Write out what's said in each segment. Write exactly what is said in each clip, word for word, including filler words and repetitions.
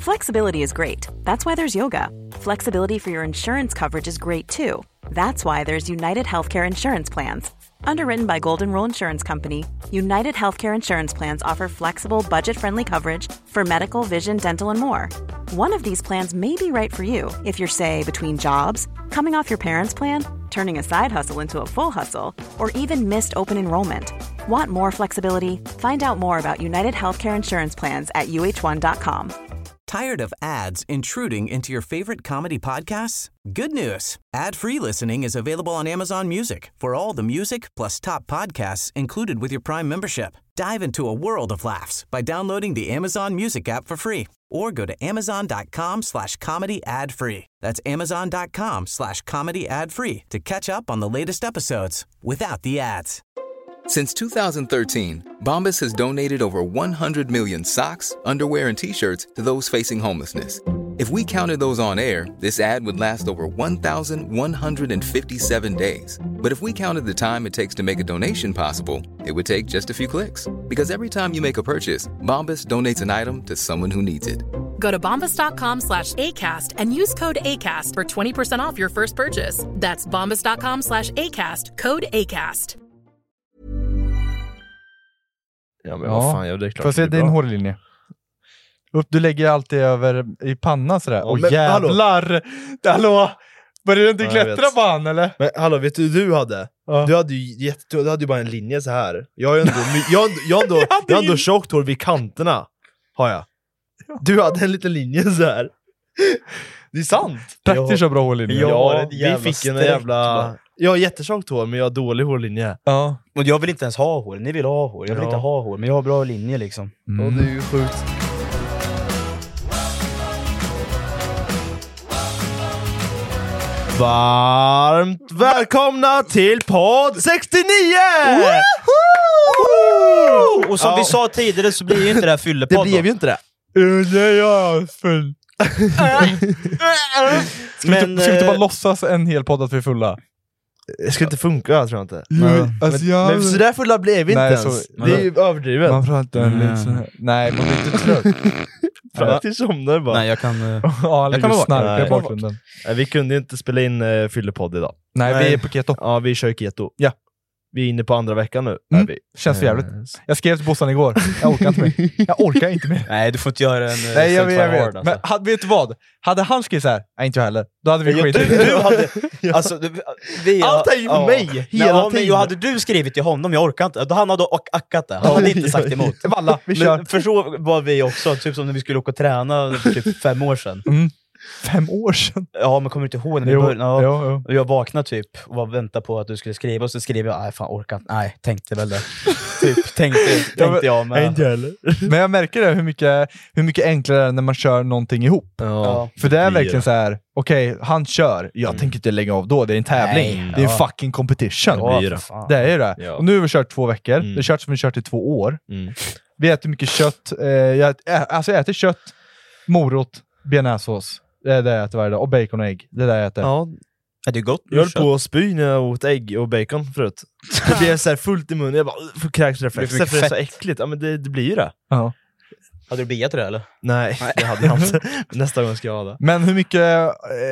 Flexibility is great. That's why there's yoga. Flexibility for your insurance coverage is great too. That's why there's United Healthcare Insurance Plans. Underwritten by Golden Rule Insurance Company, United Healthcare Insurance Plans offer flexible, budget-friendly coverage for medical, vision, dental, and more. One of these plans may be right for you if you're, say, between jobs, coming off your parents' plan, turning a side hustle into a full hustle, or even missed open enrollment. Want more flexibility? Find out more about United Healthcare Insurance Plans at U H one dot com. Tired of ads intruding into your favorite comedy podcasts? Good news. Ad-free listening is available on Amazon Music for all the music plus top podcasts included with your Prime membership. Dive into a world of laughs by downloading the Amazon Music app for free or go to amazon.com slash comedy ad free. That's amazon.com slash comedy ad free to catch up on the latest episodes without the ads. Since two thousand thirteen, Bombas has donated over one hundred million socks, underwear, and T-shirts to those facing homelessness. If we counted those on air, this ad would last over one thousand one hundred fifty-seven days. But if we counted the time it takes to make a donation possible, it would take just a few clicks. Because every time you make a purchase, Bombas donates an item to someone who needs it. Go to bombas.com slash ACAST and use code ACAST for twenty percent off your first purchase. That's bombas.com slash ACAST, code ACAST. Ja, men ja, vad fan, jag det är klart. Får jag se din hårlinje? Upp, du lägger alltid över i pannan sådär. Åh ja, jävlar! Hallå! hallå. Börjar du inte ja, klättra på han eller? Men hallå, vet du du hade? Ja. Du hade ju jätte, du hade ju bara en linje så här. Jag har ju ändå jag har ändå jag har ändå, jag jag har ändå tjockt hår vid kanterna. Har jag. Du hade en liten linje så här. Det är sant. Praktiskt så bra hårlinje. Ja, vi fick en jävla... Jag har jättetjockt hår, men jag har dålig hårlinje. Ja. Och jag vill inte ens ha hår. Ni vill ha hår. Jag vill ja. inte ha hår, men jag har bra linje liksom. Mm. Och det är ju sjukt. Varmt välkomna till podd sextionio! Woho! Och som ja. vi sa tidigare så blir ju inte det här fyllepodd. Det blev ju inte det. Nej, jag är full. Ska vi inte, ska vi inte bara låtsas en hel podd att vi är fulla? Det ska inte funka, tror jag inte. Jo, men, alltså men, jag... men så där fulla blev vi inte ens. Så, det är ju överdrivet. Man pratar mm. lite så här. Nej, man blir inte trött. Praktiskt somnar bara. Nej, jag kan... Uh... ja, jag kan vara snarka i bakgrunden. Nej, vi kunde inte spela in uh, fyllepodd idag. Nej, Nej, vi är på keto. Ja, vi kör keto. Ja. Vi är inne på andra veckan nu. Mm. Vi. Känns för jävligt. Jag skrev till Bossan igår. Jag orkar inte mer. Jag orkar inte mer. Nej, du får inte göra en... Nej, jag vet. Jag vet. Alltså. Men hade, vet du vad? Hade han skrivit så här? Nej, inte jag heller. Då hade vi skit. Du, du hade... Alltså, du, vi, allt är ju på ja. mig. Hela Nej, tiden. Men hade du skrivit till honom, jag orkar inte. Då han hade ackat det. Han hade inte sagt emot. Valla, vi kör. Men för så var vi också. Typ som när vi skulle åka och träna för typ fem år sedan. Mm. Fem år sedan? Ja, men kommer du inte ihåg när vi jo, började? Ja, jo, jo. Jag vaknade typ och var vänta på att du skulle skriva. Och så skrev jag, nej fan orkar inte. Nej, tänkte väl det. Typ, tänkte, tänkte jag med. Inte heller. Men jag märker det, hur mycket, hur mycket enklare det är när man kör någonting ihop. Ja, för det är verkligen så här. Okej, okay, han kör. Jag mm. tänker inte lägga av då. Det är en tävling. Nej, det är en ja. fucking competition. Ja, det, det är ju det. Ja. Och nu har vi kört två veckor. Mm. Det är kört som vi kört i två år. Mm. Vi äter mycket kött. Eh, jag, alltså jag äter kött, morot, bearnaisesås. Det är det jag äter varje dag. Och bacon och ägg. Det är det jag äter. Ja. Är det gott? Jag höll på att spy när jag åt ägg och bacon förut. Det blev så här fullt i munnen. Jag bara, får kräksreflexer för det är så äckligt. Ja, men det, det blir ju det. Ja. Hade du biat det eller? Nej, det hade jag inte. Nästa gång ska jag ha det. Men hur mycket... Eh,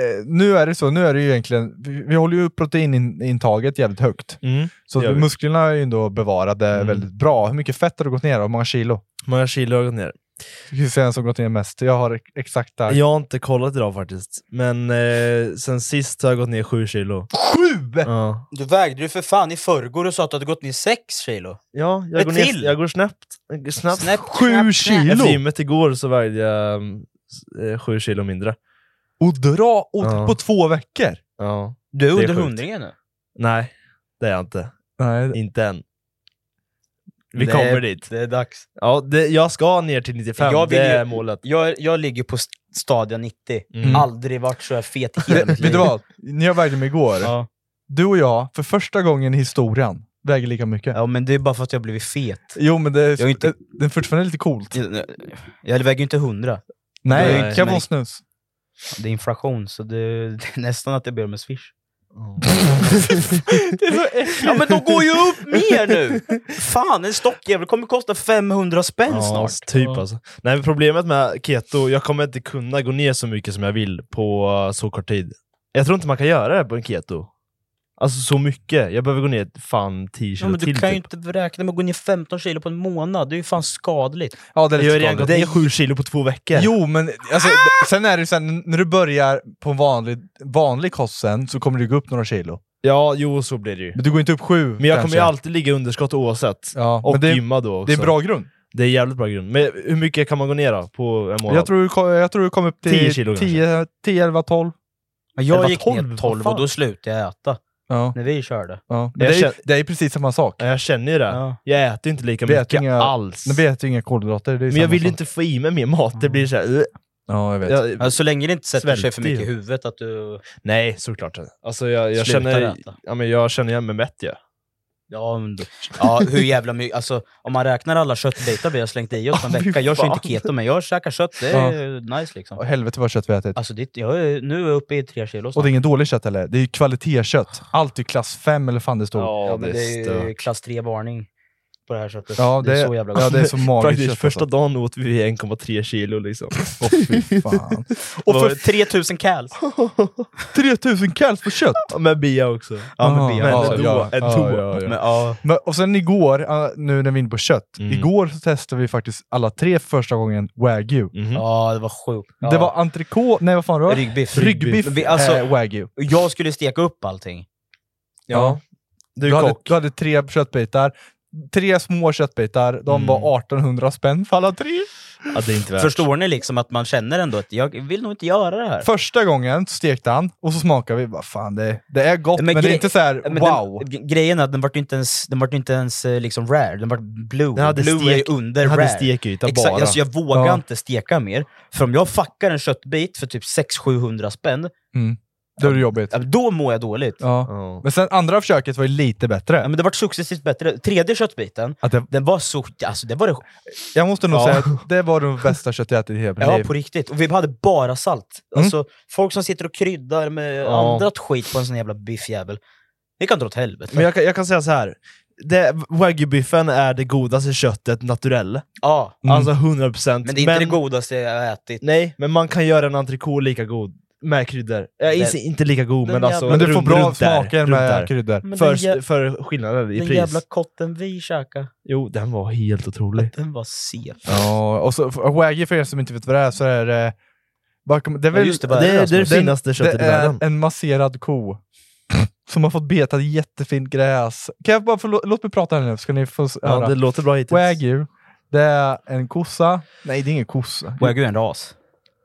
nu är det så. Nu är det ju egentligen... Vi, vi håller ju proteinintaget jävligt högt. Mm, så musklerna är ju ändå bevarade mm. väldigt bra. Hur mycket fett har du gått ner? Hur många kilo? Många kilo har jag gått ner. Jag ska säga en som gått ner mest. Jag har exakta... Jag har inte kollat idag faktiskt. Men eh, sen sist har jag gått ner sju kilo. Sju? Ja. Du vägde ju för fan i förrgår och sa att du hade gått ner sex kilo. Ja, jag, går, ner, jag går snabbt. snabbt. Snäpp, sju snäpp, kilo? Efter gymmet igår så vägde jag eh, sju kilo mindre. Och dra och ja. på två veckor? Ja. Du är under hundringen nu? Nej, det är jag inte. Nej. Inte än. Vi det kommer är, dit. Det är dags. Ja, det, jag ska ner till nittiofem, jag det är ju, målet. Jag, jag ligger på stadien nittio. Mm. Aldrig varit så här fet i hela mitt liv. Vet du vad? När jag vägde mig igår, ja. du och jag, för första gången i historien, väger lika mycket. Ja, men det är bara för att jag har blivit fet. Jo, men det är, jag är inte... det, det är fortfarande lite coolt. Jag, jag väger ju inte hundra. Nej, det kan vara snus. Det är inflation, så det, det är nästan att jag ber om en swish. Det är så äckligt. Ja men de går ju upp mer nu! Fan, en stockjävel kommer kosta femhundra spänn Ja, snart. typ alltså. Nej, men problemet med keto, jag kommer inte kunna gå ner så mycket som jag vill på uh, så kort tid. Jag tror inte man kan göra det på en keto. Alltså så mycket. Jag behöver gå ner fan tio kilo Ja, men du till kan ju typ. inte räkna med att gå ner femton kilo på en månad. Det är ju fan skadligt. Ja, det är Jag har lite redan gått skadligt. ner sju kilo på två veckor. Jo, men alltså, sen är det ju sen när du börjar på en vanlig, vanlig kost sen, så kommer du gå upp några kilo. Ja, jo så blir det ju. Men du går inte upp sju. Men jag kanske. kommer ju alltid ligga i underskott oavsett. Ja, Och men det, gymma då också. det är en bra grund. Det är jävligt bra grund. Men hur mycket kan man gå ner då på en månad? Jag tror du kom, jag tror du kom upp till tio kilo tio, tio, elva, tolv. Men jag Elva, gick tolv, ner tolv vad och då slutade jag äta. Ja, När vi körde. ja. Men Jag det, är, känner- det är precis samma sak. Ja, jag känner ju det. Ja. Jag äter inte lika Vi mycket äter inga- alls. Men vi äter inga kolhydrater. Det är Men jag samma vill ju sak. inte få i mig mer mat. Det blir så här, uh. Ja, jag vet. jag, Alltså, så länge det inte sätter sig för Svälter mycket i ju. huvudet att du... Nej, såklart. Alltså jag, jag Slutar känner, äta. ja, men jag känner igen mig mätt, ja. Ja, men, då- ja, hur jävla mycket... Alltså, om man räknar alla köttbitar vi har slängt i oss på en Ja, fy vecka. Jag kör fan. inte keto, men jag käkar kött. Det är nice liksom. Och helvete vad kött vi ätit. Alltså, det, jag är, nu är jag uppe i tre kilo Och snart. det är ingen dålig kött heller. Det är ju kvalitetskött. Alltid klass fem eller fan det står. Ja, Ja, men det är ju stört. klass tre varning på det här köttet. det, det är så jävla gott. ja, det är så magiskt Faktiskt, kött. första Alltså. dagen åt vi en komma tre kilo liksom. Åh fy fan. Och för tre tusen cals. tre tusen kals på kött! Ja, med bia också. Ja, men Ah, bia. Men ja, ändå, ja, ändå. ja, ja, ja. Men, ja. Men, och sen igår, uh, nu när vi är inne på kött. Mm. Igår så testade vi faktiskt alla tre första gången wagyu. Mhm. ja, det var sjukt. Ja. Det var entrecote, nej vad fan det var? ryggbiff. Ryggbiff, Vi- alltså- eh, wagyu. Jag skulle steka upp allting. Ja. Du Du är hade, kock. du hade tre köttbitar. Tre små köttbitar. De Mm. var arton hundra spänn för alla tre. Ja, det är inte värt. Förstår ni liksom att man känner ändå att jag vill nog inte göra det här? Första gången stekte han och så smakade vi. Vad fan, det, det är gott, men, Men det är gre- inte så här Men wow. Den, g- grejen är att den vart ju inte ens, den vart ju inte ens eh, liksom rare, den vart blue. Den hade blue stek- är ju under Den hade rare. stekyta Exakt, bara. alltså jag vågar Ja. inte steka mer. För om jag fuckar en köttbit för typ sex till sjuhundra spänn, Mm. Då är det jobbigt. ja, då mår jag dåligt. Ja. Ja. Ja. Men sen andra försöket var ju lite bättre. men det vart successivt bättre. Tredje köttbiten, Att det, den var så... Alltså det var det... jag måste nog Ja. säga att det var det bästa köttet jag ätit i hela mitt Ja, liv. på riktigt. Och vi hade bara salt. Mm. Alltså, folk som sitter och kryddar med Ja. andra skit på en sån jävla biffjävel. Vi kan dra åt helvete. Men jag, kan- jag kan säga så här. Det, wagyu-biffen är det godaste köttet naturell. Ja, Mm. Alltså hundra procent. men det är inte det godaste jag har ätit. Nej, men man kan göra en entrecote lika god. Med kryddor. Jag Den- inser inte lika god, den men alltså... Men du får runt- bra runt där, smaker runt med där. kryddor. Men den, För, jä- för skillnaden i den pris. jävla kotten vi käkade, Jo, den var helt otrolig. den var sef. Ja, och så för- wagyu för er som inte vet vad det är så är det... bakom- Det är, Ja, väl, just det, vad Det är är det, det, är det Rasmus? finaste köttet det i världen. är en masserad ko. Som har fått beta jättefint gräs. Kan jag bara få, låt mig prata här nu, ska ni få s- höra. Ja, det låter bra hittills. Wagyu, det är en kossa. Nej, det är ingen kossa. Wagyu är en ras.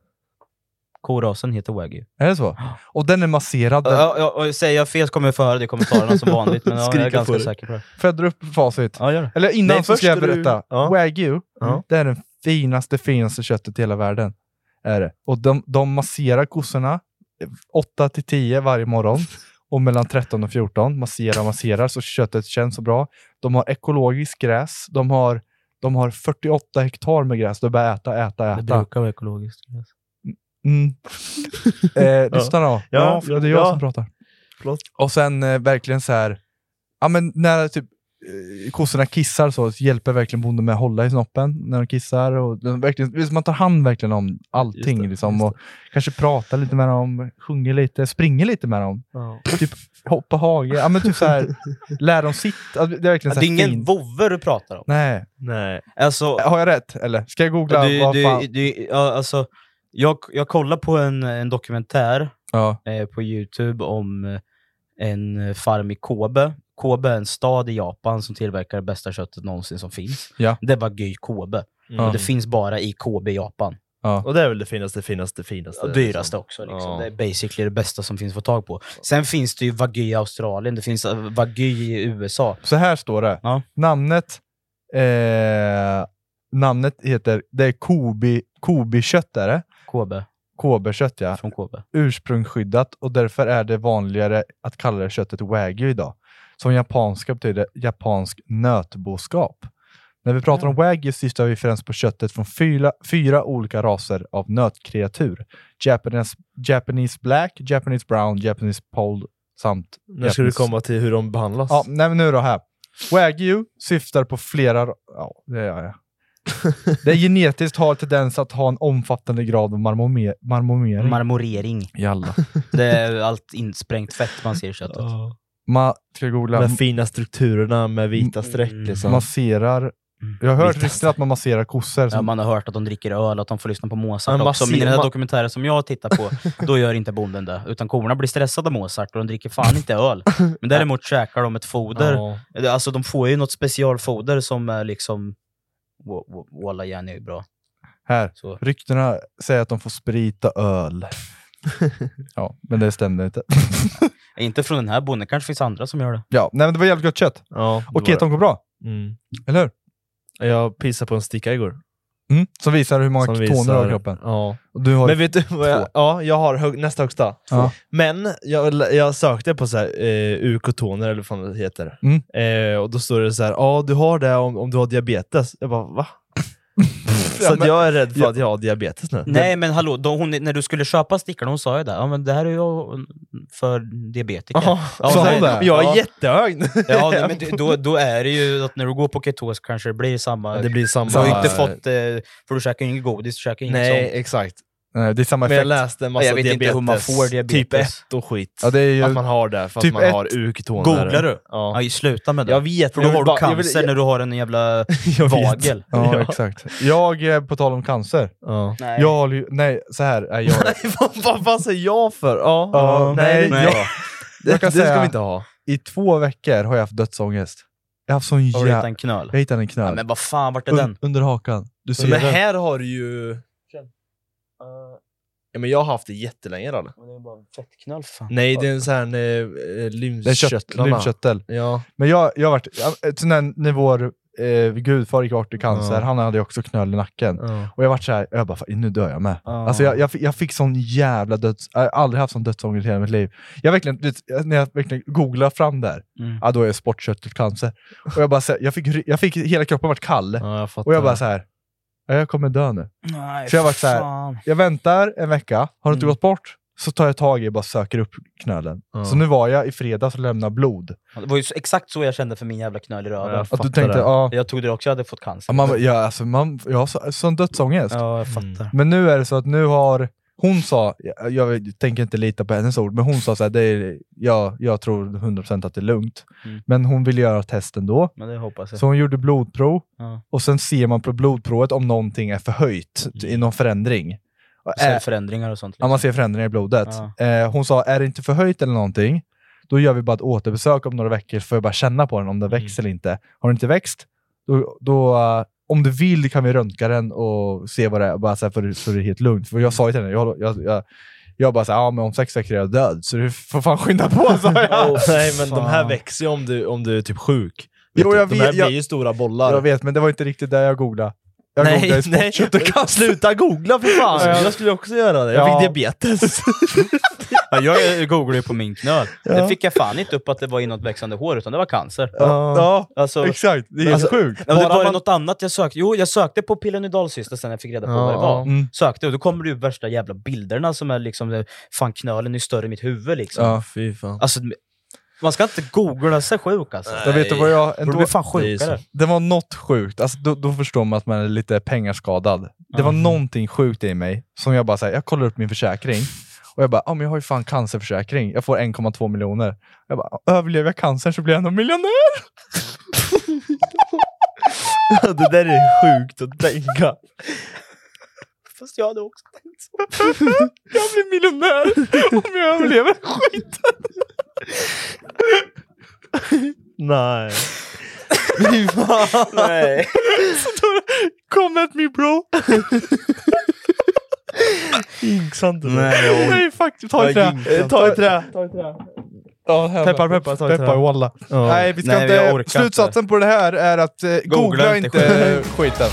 Korasen heter wagyu. Är det så? Och den är masserad. Den, Ja, ja, och säger jag fel så kommer jag få höra det i kommentarerna som vanligt, men ja, jag är Skrika ganska på det. säker på det. Får jag dra upp facit? Ja, gör det. Eller innan Nej, så först ska jag ska du- berätta. Ja. Wagyu, Ja. det är den finaste, finaste köttet i hela världen. Är det. Och de, de masserar kossorna åtta till tio varje morgon. Och mellan tretton och fjorton masserar, masserar så köttet känns så bra. De har ekologiskt gräs. De har, de har fyrtioåtta hektar med gräs. De bara äta, äta, Det äta. brukar vara ekologiskt. Mm. eh, lyssna då. Ja, förlåt. det är jag Ja. som pratar. Förlåt. Och sen eh, verkligen så här. Ja, men när typ eh, kossorna kissar så, så hjälper verkligen bonden med att hålla i snoppen när de kissar. Och de, verkligen, man tar hand verkligen om Just allting det, liksom, just och kanske pratar lite med dem, sjunger lite, springer lite med dem. Ja. Typ hoppa hage. Ja, men typ så här, lär dem sitta. Alltså, det är verkligen Ja, så det här är ingen fint. vovve du pratar om. Nej. Nej. Alltså, Har jag rätt? Eller ska jag googla? du, vad fan? du, du, ja, alltså jag, jag kollar på en, en dokumentär Ja. eh, på YouTube om eh, en farm i Kobe. Kobe är en stad i Japan som tillverkar det bästa köttet någonsin som finns. Ja. Det är Wagyu Kobe. Mm. Och det finns bara i Kobe, Japan. Ja. Och det är väl det finaste, finaste, finaste. Och dyraste liksom. också. Liksom. Ja. Det är basically det bästa som finns att få tag på. Sen finns det ju Wagyu i Australien, det finns eh, Wagyu i U S A. Så här står det. Ja. Namnet eh, namnet heter, det är Kobe, Kobe-kött är det. Kobe, Kobe-kött, ja. från Kobe. Ursprungsskyddat och därför är det vanligare att kalla det köttet wagyu idag. Som japanska betyder japansk nötboskap. När vi pratar om wagyu syftar vi främst på köttet från fyra, fyra olika raser av nötkreatur. Japanese, Japanese black, Japanese brown, Japanese pole samt... När ska du komma till hur de behandlas? Ja, nej, men nu då här. Wagyu syftar på flera... Ja, det gör jag. Det är genetiskt har tendens att ha en omfattande grad av marmomer, marmorering. Marmorering. Jalla. Det är allt insprängt fett man ser i köttet. Ja. Man ska googla... De fina strukturerna med vita streck liksom. Masserar... Jag har hört Vita riktigt att man masserar kossor. Som... Ja, man har hört att de dricker öl, att de får lyssna på Mozart Ja, också. masser- Men i den här ma- dokumentären som jag tittar på, då gör inte bonden det. Utan korna blir stressade av Mozart och de dricker fan inte öl. Men däremot käkar de ett foder. Ja. Alltså de får ju något specialfoder som är liksom... Wa- wa- Walla Jenny är bra. Här. Så. Ryktena säger att de får sprita öl. Ja, men det stämde inte. Inte från den här bonden, kanske finns andra som gör det. Ja, nej, men det var jävligt gott kött. Ja, Och keton går bra, mm. eller hur? Jag pissade på en sticka igår. Mm. Som visar hur många Som ketoner du har i visar- kroppen. Ja. Och du har... Men vet du vad jag, ja, jag har hög, nästa högsta. Ja. Men jag, jag sökte på så här eh, U-kotoner eller vad det heter. Mm. Eh, och då står det så här: ja, du har det om, om du har diabetes. Jag bara, va? Så Ja, att men- jag är rädd för att jag har diabetes nu. Nej men hallå, då hon, när du skulle köpa stickarna, hon sa ju det. Ja men det här är ju för diabetiker. Aha. Ja, Sa nej, hon det? Jag är ja. jättehög. Ja, nej, men då, då är det ju att när du går på ketos kanske det blir samma... Det blir samma... Så har ju inte fått... Eh, för du käkar ju ingen godis, du käkar inget Nej, sånt. exakt. Nej, det är samma Men jag effekt. läste en massa Jag vet inte diabetes. hur man får diabetes. Typ ett och skit. Ja, det är ju... Att man har det för att typ man ett. har U-ketoner. Googlar du? Ja. Ja, sluta med det. Jag vet. För då jag har vill du bara- jag cancer vill- när du har en jävla Jag vet. vagel. Ja, Ja. exakt. Jag, eh, på tal om cancer. Ja. Nej. Jag håller ju... Nej, så här är jag... Nej, vad, vad, vad säger jag för? Ja. Ja, nej, nej, det, jag- det, jag kan det ska säga- vi inte ha. I två veckor har jag haft dödsångest. Jag har haft sån Har du hittat jävla... en knöl? Jag hittade en knöl. Ja, men vad fan, vart är Un- den? under hakan. Du ser Men den. här har du ju... Ja, men jag har haft det jättelänge då. Det är bara en fettknöl för fan. Nej, det är en sån här eh, Det är kött, lymfkörtlarna. lymfkörtel. Ja. Men jag, jag har varit... jag- Sån här nivåer... Eh, gudfar gick bort i cancer. Ja. Han hade ju också knöl i nacken. Ja. Och jag varit så här, jag bara, fan, nu dör jag med. Ja. Alltså jag, jag, fick, jag fick sån jävla döds... Jag har aldrig haft sån dödsångest i hela mitt liv. Jag verkligen, du vet, när jag verkligen googlar fram där, Mm. ja då är jag sportkörtelcancer. Och jag bara så här, jag fick, jag fick, hela kroppen vart kall. Ja, jag fattar. Och jag bara så här, ja, jag kommer dö nu. Nej, Så jag var så här, fan. Jag väntar en vecka, har du inte Mm. gått bort? Så tar jag tag i och bara söker upp knölen. Ja. Så nu var jag i fredags och lämnade blod. Det var ju så, exakt så jag kände för min jävla knöl i röven. Ja, Att du fattar tänkte, det. ja, Jag tog det också, jag hade fått cancer. ja, man, ja, alltså, man, jag har så, sån dödsångest. Ja, jag fattar. Men nu är det så att nu har hon sa, jag, jag tänker inte lita på hennes ord, men hon sa så här, det är, ja, jag tror hundra procent att det är lugnt. Mm. Men hon ville göra testen då. Men det hoppas jag. Så hon gjorde blodprov. Ja. Och sen ser man på blodprovet om någonting är förhöjt i någon förändring. Och är, Cellförändringar och sånt. ja, man ser förändringar i blodet. Ja. Eh, hon sa, är det inte förhöjt eller någonting, då gör vi bara ett återbesök om några veckor för att bara känna på den om den Mm. växer eller inte. Har den inte växt, då, då uh, om du vill kan vi röntga den och se vad det är, bara så, här, för, så det är helt lugnt. För jag sa ju till henne, jag, jag, jag, jag bara såhär, ja men om sex veckor är jag död, så du får fan skynda på, sa jag. Oh, nej, men de här Fan. växer ju om du, om du är typ sjuk. Jo, Vet jag du, de här vet, jag- blir ju stora bollar. Jag vet, men det var inte riktigt där jag googlade. Jag nej, googlade i nej. sportkörtelcancer. Sluta googla för fan! Ja. Jag skulle också göra det. Jag Ja. fick diabetes. Ja, jag googlade ju på min knöl. Ja. Det fick jag fan inte upp att det var inåt växande hår, utan det var cancer. Ja, ja, Alltså, exakt. Det är helt Alltså, sjukt. ja, det Bara var det man- något annat jag sökte? Jo, jag sökte på pilonidalcyster sen jag fick reda på Ja, vad det var. Mm. Sökte, och då kommer det ju värsta jävla bilderna som är liksom, fan knölen är större i mitt huvud liksom. Ja. Fy fan. Alltså, man ska inte googla sig sjuk alltså. Jag vet du vad jag... Då Ändå, blir fan det är ju sjukare. så. det var något sjukt. Alltså, då, då förstår man att man är lite pengarskadad. Det var Mhm. någonting sjukt i mig som jag bara säger. Jag kollar upp min försäkring och jag bara, ja men jag har ju fan cancerförsäkring. Jag får en komma två miljoner. Jag bara, överlever jag cancer så blir jag nog miljonär. Det där är sjukt att tänka. Fast jag hade också tänkt så. Jag blir miljonär om jag överlever skiten. Nej. Fy fan. Nej. Så då kom at me bro. Jinxant. Nej, Nej fuck, ta i trä. Eh, Ta i trä. Ja, här Peppar, bara. peppar, ta i trä. Peppar, walla. Ja. Nej, vi ska Nej, jag inte... orkar Slutsatsen på det här är att eh, googla, Googla inte inte skiten.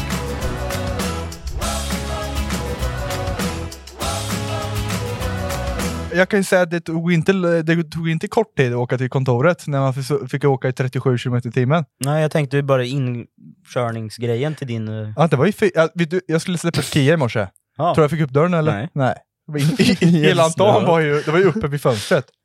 Jag kan ju säga att det tog inte, det tog inte kort tid att åka till kontoret när man fick, fick åka i trettiosju kilometer i timmen. Nej, jag tänkte ju bara inkörningsgrejen till din... eh, Ja, det var ju fi- ja, vet du, jag skulle släppa ett Kia i morse. Ja. Tror jag fick upp dörren eller? Nej. Nej. Det var in- Hela dagen var ju, det var ju uppe vid fönstret.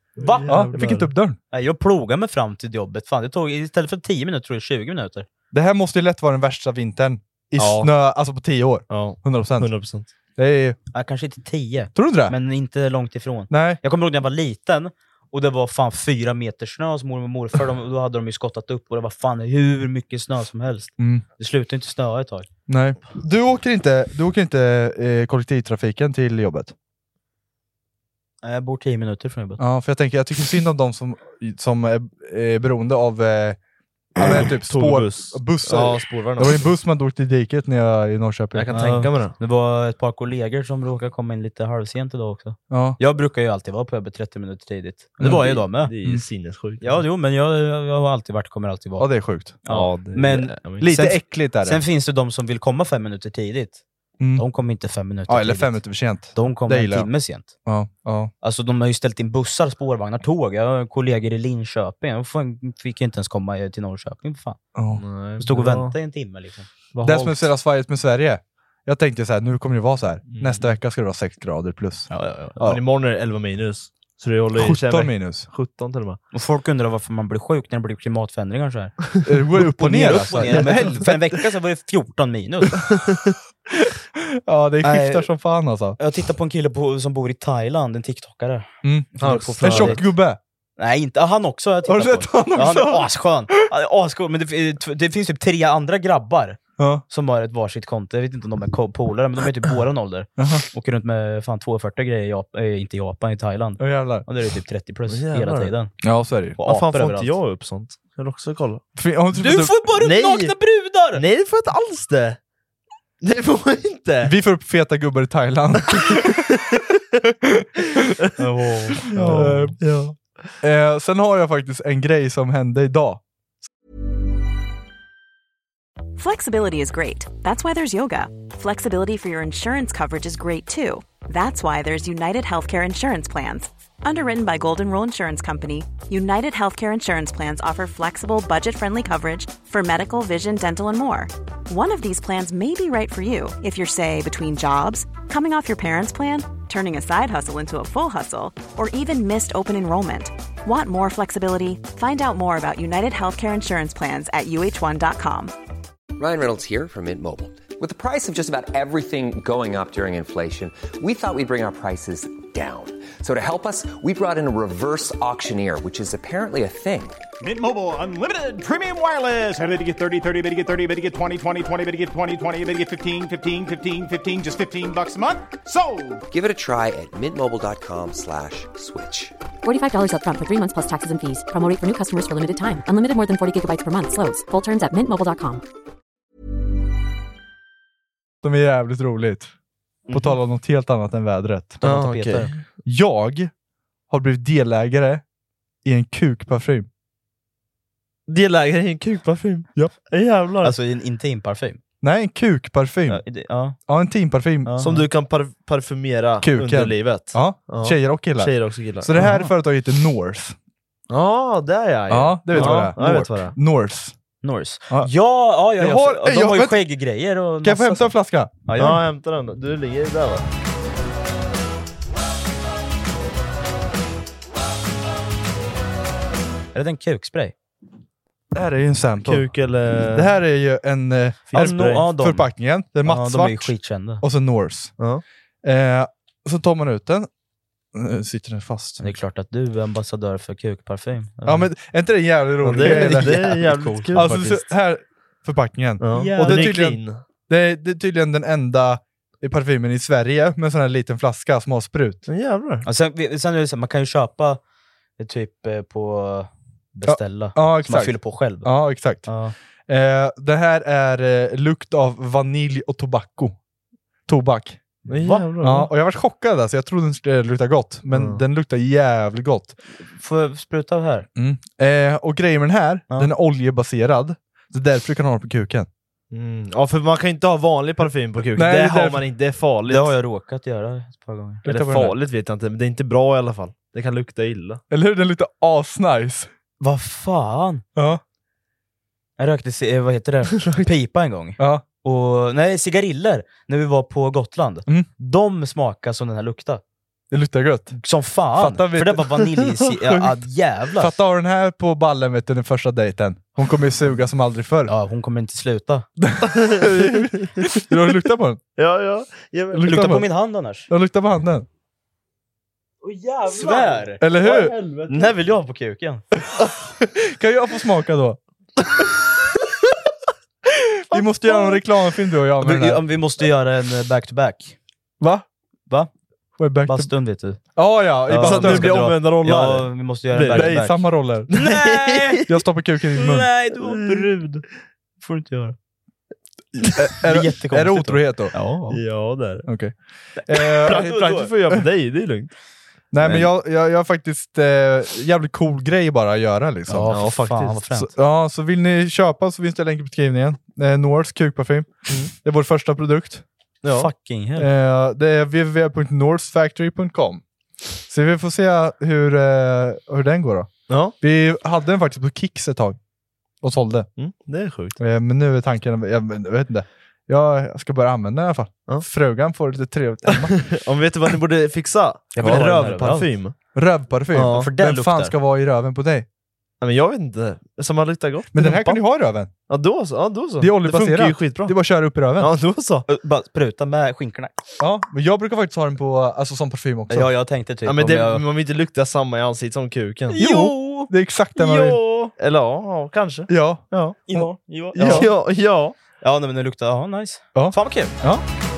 Va? Ja, jag fick inte upp dörren. Nej, jag plogade mig fram till jobbet. Fan, det tog istället för tio minuter tror jag tjugo minuter. Det här måste ju lätt vara den värsta vintern i Ja. snö, alltså på tio år. Ja, hundra procent. hundra procent. Det är... Ja, kanske inte tio. Tror du inte det? Men inte långt ifrån. Nej. Jag kommer ihåg när jag var liten och det var fan fyra meter snö hos mormor och morfar. De, då hade de ju skottat upp och det var fan hur mycket snö som helst. Mm. Det slutade inte snöa ett tag. Nej. Du åker inte, du åker inte eh, kollektivtrafiken till jobbet? Jag bor tio minuter från jobbet. Ja, för jag tänker, jag tycker synd om de som, som är, är beroende av eh, ja, men typ spår, Buss. bussar. Ja, spårvagnar. Det var ju en buss man drog till diket när jag är i Norrköping. Jag kan Ja. tänka mig det. Det var ett par kollegor som råkade komma in lite halvsent idag också. Ja. Jag brukar ju alltid vara på jobbet trettio minuter tidigt. Det var jag idag med. Det är ju Mm. sinnessjukt. Ja, jo, men jag, jag har alltid varit, kommer alltid ja, vara. det är sjukt. Ja, det, Men det, jag Lite Sen- äckligt är det. Sen finns det de som vill komma fem minuter tidigt. Mm. De kommer inte fem minuter Ja, eller tidigt. fem minuter för sent. De Det kommer en gillar jag. timme sent. Ja, ja. Alltså de har ju ställt in bussar, spårvagnar, tåg. Jag har kollegor i Linköping. Jag fan- fick inte ens komma till Norrköping. För fan. ja. Nej, Jag stod och det var- väntade i en timme liksom. var Det som är halt. så jävla svajigt med Sverige. Jag tänkte så här, nu kommer det vara så här. Mm. Nästa vecka ska det vara sex grader plus. Ja, ja, ja. Ja. Men imorgon är det elva minus. Så det håller i sjutton minus. sjutton till och med. Och folk undrar varför man blir sjuk när det blir klimatförändringar så här. Det går upp och ner. upp Alltså. och ner. Men för en vecka så var det fjorton minus. Ja, det skiftar Nej. som fan alltså. Jag tittar på en kille på, som bor i Thailand, en TikTokare. Mm. Han är på En flödet. tjock gubbe. Nej, inte, han också har jag Har tittat du sett på. honom Ja, han också? är asskön. Han är asskön. Men det, det finns typ tre andra grabbar Ja. som har ett varsitt konto. Jag vet inte om de är ko- polare, men de är typ våran ålder. Jaha. Åker runt med fan tvåhundrafyrtio grejer i Japan, äh, inte i Japan, i Thailand. Åh jävlar. Och det är typ trettio plus Åh, jävlar. hela tiden. Ja, så är det ju. Och Vad fan apor får överallt. inte jag upp sånt? Jag vill också kolla. Fin- har inte Du fått upp- får bara upp Nej. nakna brudar! Nej, det får jag inte alls det! Det får jag inte! Vi får upp feta gubbar i Thailand. Ja. Eh, eh, sen har jag faktiskt en grej som hände idag. Flexibility is great. That's why there's yoga. Flexibility for your insurance coverage is great too. That's why there's United Healthcare Insurance Plans. Underwritten by Golden Rule Insurance Company, United Healthcare Insurance Plans offer flexible, budget-friendly coverage for medical, vision, dental, and more. One of these plans may be right for you if you're, say, between jobs, coming off your parents' plan, turning a side hustle into a full hustle, or even missed open enrollment. Want more flexibility? Find out more about United Healthcare Insurance Plans at U H one dot com. Ryan Reynolds here from Mint Mobile. With the price of just about everything going up during inflation, we thought we'd bring our prices down. So to help us, we brought in a reverse auctioneer, which is apparently a thing. Mint Mobile Unlimited Premium Wireless. How to get thirty, thirty, how to get thirty, how to get twenty, twenty, twenty, how to get twenty, twenty, how to get fifteen, fifteen, fifteen, fifteen, just fifteen bucks a month? Sold! Give it a try at mintmobile.com slash switch. forty-five dollars up front for three months plus taxes and fees. Promo rate for new customers for limited time. Unlimited more than forty gigabytes per month. Slows full terms at mint mobile dot com. Som är jävligt roligt. På tal om något helt annat än vädret. Ah, Tapeter. okej. Jag har blivit delägare i en kukparfym. Delägare i en kukparfym? Ja. Jävlar. Alltså en intim parfym. Nej, en kukparfym. Ja, Ja, det- ja. en teamparfym. Ja. Som du kan par- parfymera Kuken. under livet. Ja, Ja. tjejer och killar. Tjejer också killar. Så det här Jaha. företaget heter North. Ja, det är jag ju. Ja, det vet ja, vad det är. Ja, jag vet vad det är. North. Norse. Ja. Ja, ja, ja, Jag ja. har- För- de jag- har ju vänta. skägggrejer och Kan jag få massa hämta en sånt. flaska? Ja, Ja, ja. hämta den. Du ligger där va? Är det en kukspray? Det här är ju en sample. Kuk eller... Det här är ju en eh, Ja, en- no- ja, de. förpackningen. Det är Ja, de är ju mattsvart. skitkända. Och så North. Ja. Eh, så tar man ut den. Nu sitter den fast. Det är klart att du är ambassadör för kukparfym. Ja, men är inte det en jävligt Ja, rolig det, grej, är, eller? det är jävligt coolt. kul Alltså så, faktiskt. här, förpackningen. Ja. Ja. Och det den är är tydligen- clean. Det är, det är tydligen den enda i parfymen i Sverige med en sån här liten flaska som har sprut. Men jävlar. Ja, sen, vi- sen är det så, man kan ju köpa det typ eh, på beställa. Ja, som man exakt. fyller på själv. Ja, exakt. Ja. Eh, det här är eh, lukt av vanilj och tobacco. Tobak. Men Va? jävlar. Ja, och jag var chockad alltså. Jag trodde den skulle lukta gott. Men Mm. den luktar jävligt gott. Får jag spruta av här? Mm. Eh, och grejen med den här, Ja. den är oljebaserad. Så därför du kan ha den på kuken. Mm. Ja, för man kan inte ha vanlig parfym på kuken. Nej, det det är har därför- man inte, det är farligt. Det har jag råkat göra ett par gånger. Eller Lukta på den här. farligt vet jag inte, men det är inte bra i alla fall. Det kan lukta illa. Eller hur? Den luktar asnice. Vad fan? Ja. Jag rökte, ci- eh, vad heter det? Pipa en gång. Ja. Och, nej, cigariller när vi var på Gotland. Mm. De smakar som den här luktar. Det luktar gött. Som fan. Fattar, för det var vanilj. Ja, jävlar. Fatta ha den här på ballen vet du, den första dejten. Hon kommer ju suga som aldrig förr. Ja, hon kommer inte sluta. Du har luktat på den? Ja, ja. Lukta, lukta på, på min hand annars. Jag luktar på handen. Åh jävlar. Svär. Eller hur? Nej vill jag på kuken. Kan jag få smaka då? Vi måste göra en reklamfilm du och jag med vi, vi måste göra en back-to-back. Va? Va? Back bastun vet du. Ja, ja. I ja, så att det blir omvända roller. Ja, vi måste göra en back-to-back. Nej, samma roller. Nej! Jag stoppar kuken i min mun. Nej, du var brud. får du inte göra. Är, är, det, är det otrohet då? Ja. Ja, det är det. Okej. Okay. Praktiskt får jag göra på dig, det är lugnt. Nej, men, men jag, jag, jag har faktiskt eh, jävligt cool grej bara att göra liksom. Ja, ja faktiskt. Fan, så, ja, så vill ni köpa så finns det länk i beskrivningen. Eh, Norths kukparfym. Mm. Det är vår första produkt. Ja. Fucking hell. Eh, det är w w w punkt northfactory punkt com. Så vi får se hur, eh, hur den går då. Ja. Vi hade den faktiskt på Kicks ett tag. Och sålde. Mm, det är sjukt. Eh, men nu är tanken, jag, jag vet inte. Jag ska börja använda den i alla fall. Ja. Frugan får lite trevligt hemma. Om vet du vad ni borde fixa? Jag vill ja, rövparfym. Rövparfym? Ja, för den fan ska vara i röven på dig? Ja, men jag vet inte. Som har luktat gott. Men den här kan du ha i röven. Ja, då så. Ja, då så. Det är oljebaserat. Det funkar ju skitbra. Det är bara att köra upp i röven. Ja, då så. Bara spruta med skinkorna. Ja, men jag brukar faktiskt ha den på, alltså som parfym också. Ja, jag tänkte typ. Ja, men det, jag... man vill inte lukta samma i ansiktet som kuken. Jo! jo. Det är exakt det man vill. Jo! Eller ja, ja, kanske. Ja. Ja. Ja. Ja. Ja. Ja. Ja. Ja, nej, men det luktar, ja, nice. Ja. Fan vad kul. Ja.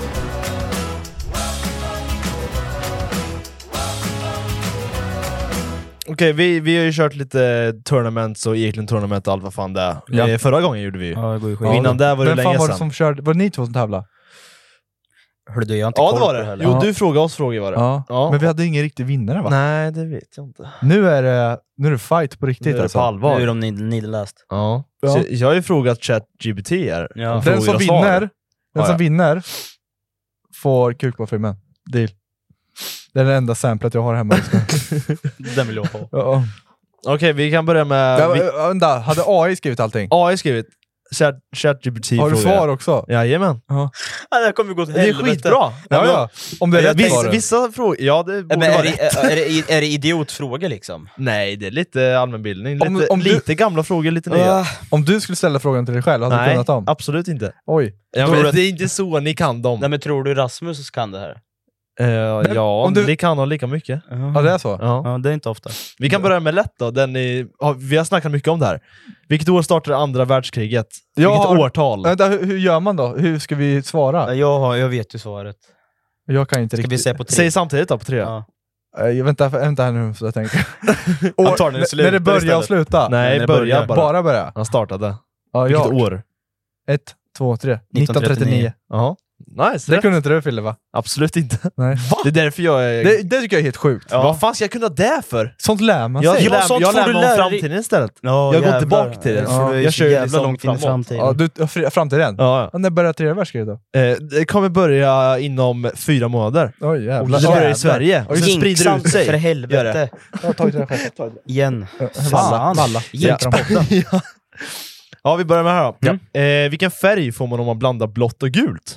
Okej, okay, vi, vi har ju kört lite tournaments och egentligen tournament och allt vad fan det är. Ja. Förra gången gjorde vi. Ja, det och innan där var det men länge fan var sedan. det som körde? Var det ni två som tävlade? Hörde du, jag har inte ja, koll det var på det. det heller. Jo, ja. du frågade oss frågor var det. Ja. ja. Men vi hade ingen riktig vinnare va? Nej, det vet jag inte. Nu är det, nu är det fight på riktigt. Nu är det alltså. på allvar. Nu är de nidläst. Ja. Ja. Så jag har ju frågat ChatGPT här. Ja. Den som vinner, den ja, som ja. vinner får kukparfymen. Deal. Det är det enda samplet jag har hemma just nu. Den vill jag ha. Ja. Okej, okay, vi kan börja med... Ja, vi... vänta, hade A I skrivit allting? A I skrivit. ChatGPT Har du svar också? Jajamän. Ja. Ja, det här kommer gå till det är helvete. skitbra. Ja, ja. Om det är rätt Viss, svar. Vissa frågor, ja det borde men vara är, rätt. det, är, det, är det idiotfrågor liksom? Nej, det är lite allmänbildning. Lite, om, om lite du... gamla frågor, lite nya. Uh, om du skulle ställa frågan till dig själv, hade Nej, du kunnat dem? absolut inte. Oj. Ja, men det är inte så ni kan dem. Nej, men tror du Rasmus kan det här? Uh, ja, om du... vi kan ha lika mycket. Uh-huh. Ja, det är så? Ja. Ja, det är inte ofta. Vi kan börja med lätt då. Den är, vi har snackat mycket om det här. Vilket år startade andra världskriget? Jag Vilket har... årtal? Vänta, hur, hur gör man då? Hur ska vi svara? Jag, har, jag vet ju svaret. Jag kan inte ska riktigt... vi säga på tre? Säg samtidigt då, på tre. Ja. Jag vänta, vänta här nu så jag tänker. År, Han tar när det slutar när det börjar istället. och sluta? Nej, Nej börja bara. Bara börja? Han startade. Ja, Vilket jag. år? Ett, två, tre. nitton trettionio. Jaha. Nice, det rätt. kunde inte du Fille va? Absolut inte. Nej. Det är därför jag är... Det, det tycker jag är helt sjukt. Ja. Vad fan ska jag kunna det för? Sånt lär man Jag, sig. jag, lär, sånt jag får lär du mig lära om dig. framtiden istället. Ja, jag går jävlar. inte bak till det. Ja, jag jag kör jävla liksom långt in i framåt. framtiden. Ja, du, fr- framtiden? Ja, ja. När börjar tredje världskriget då? Eh, det kommer börja inom fyra månader. Oj jävlar. Det börjar i Sverige. Och sen sprider det ut sig. För helvete. Jag har tagit det själv. Igen. Valla. Valla. Jinkspodden. ja. ja, vi börjar med här då. Mm. Eh, vilken färg får man om man blandar blått och gult?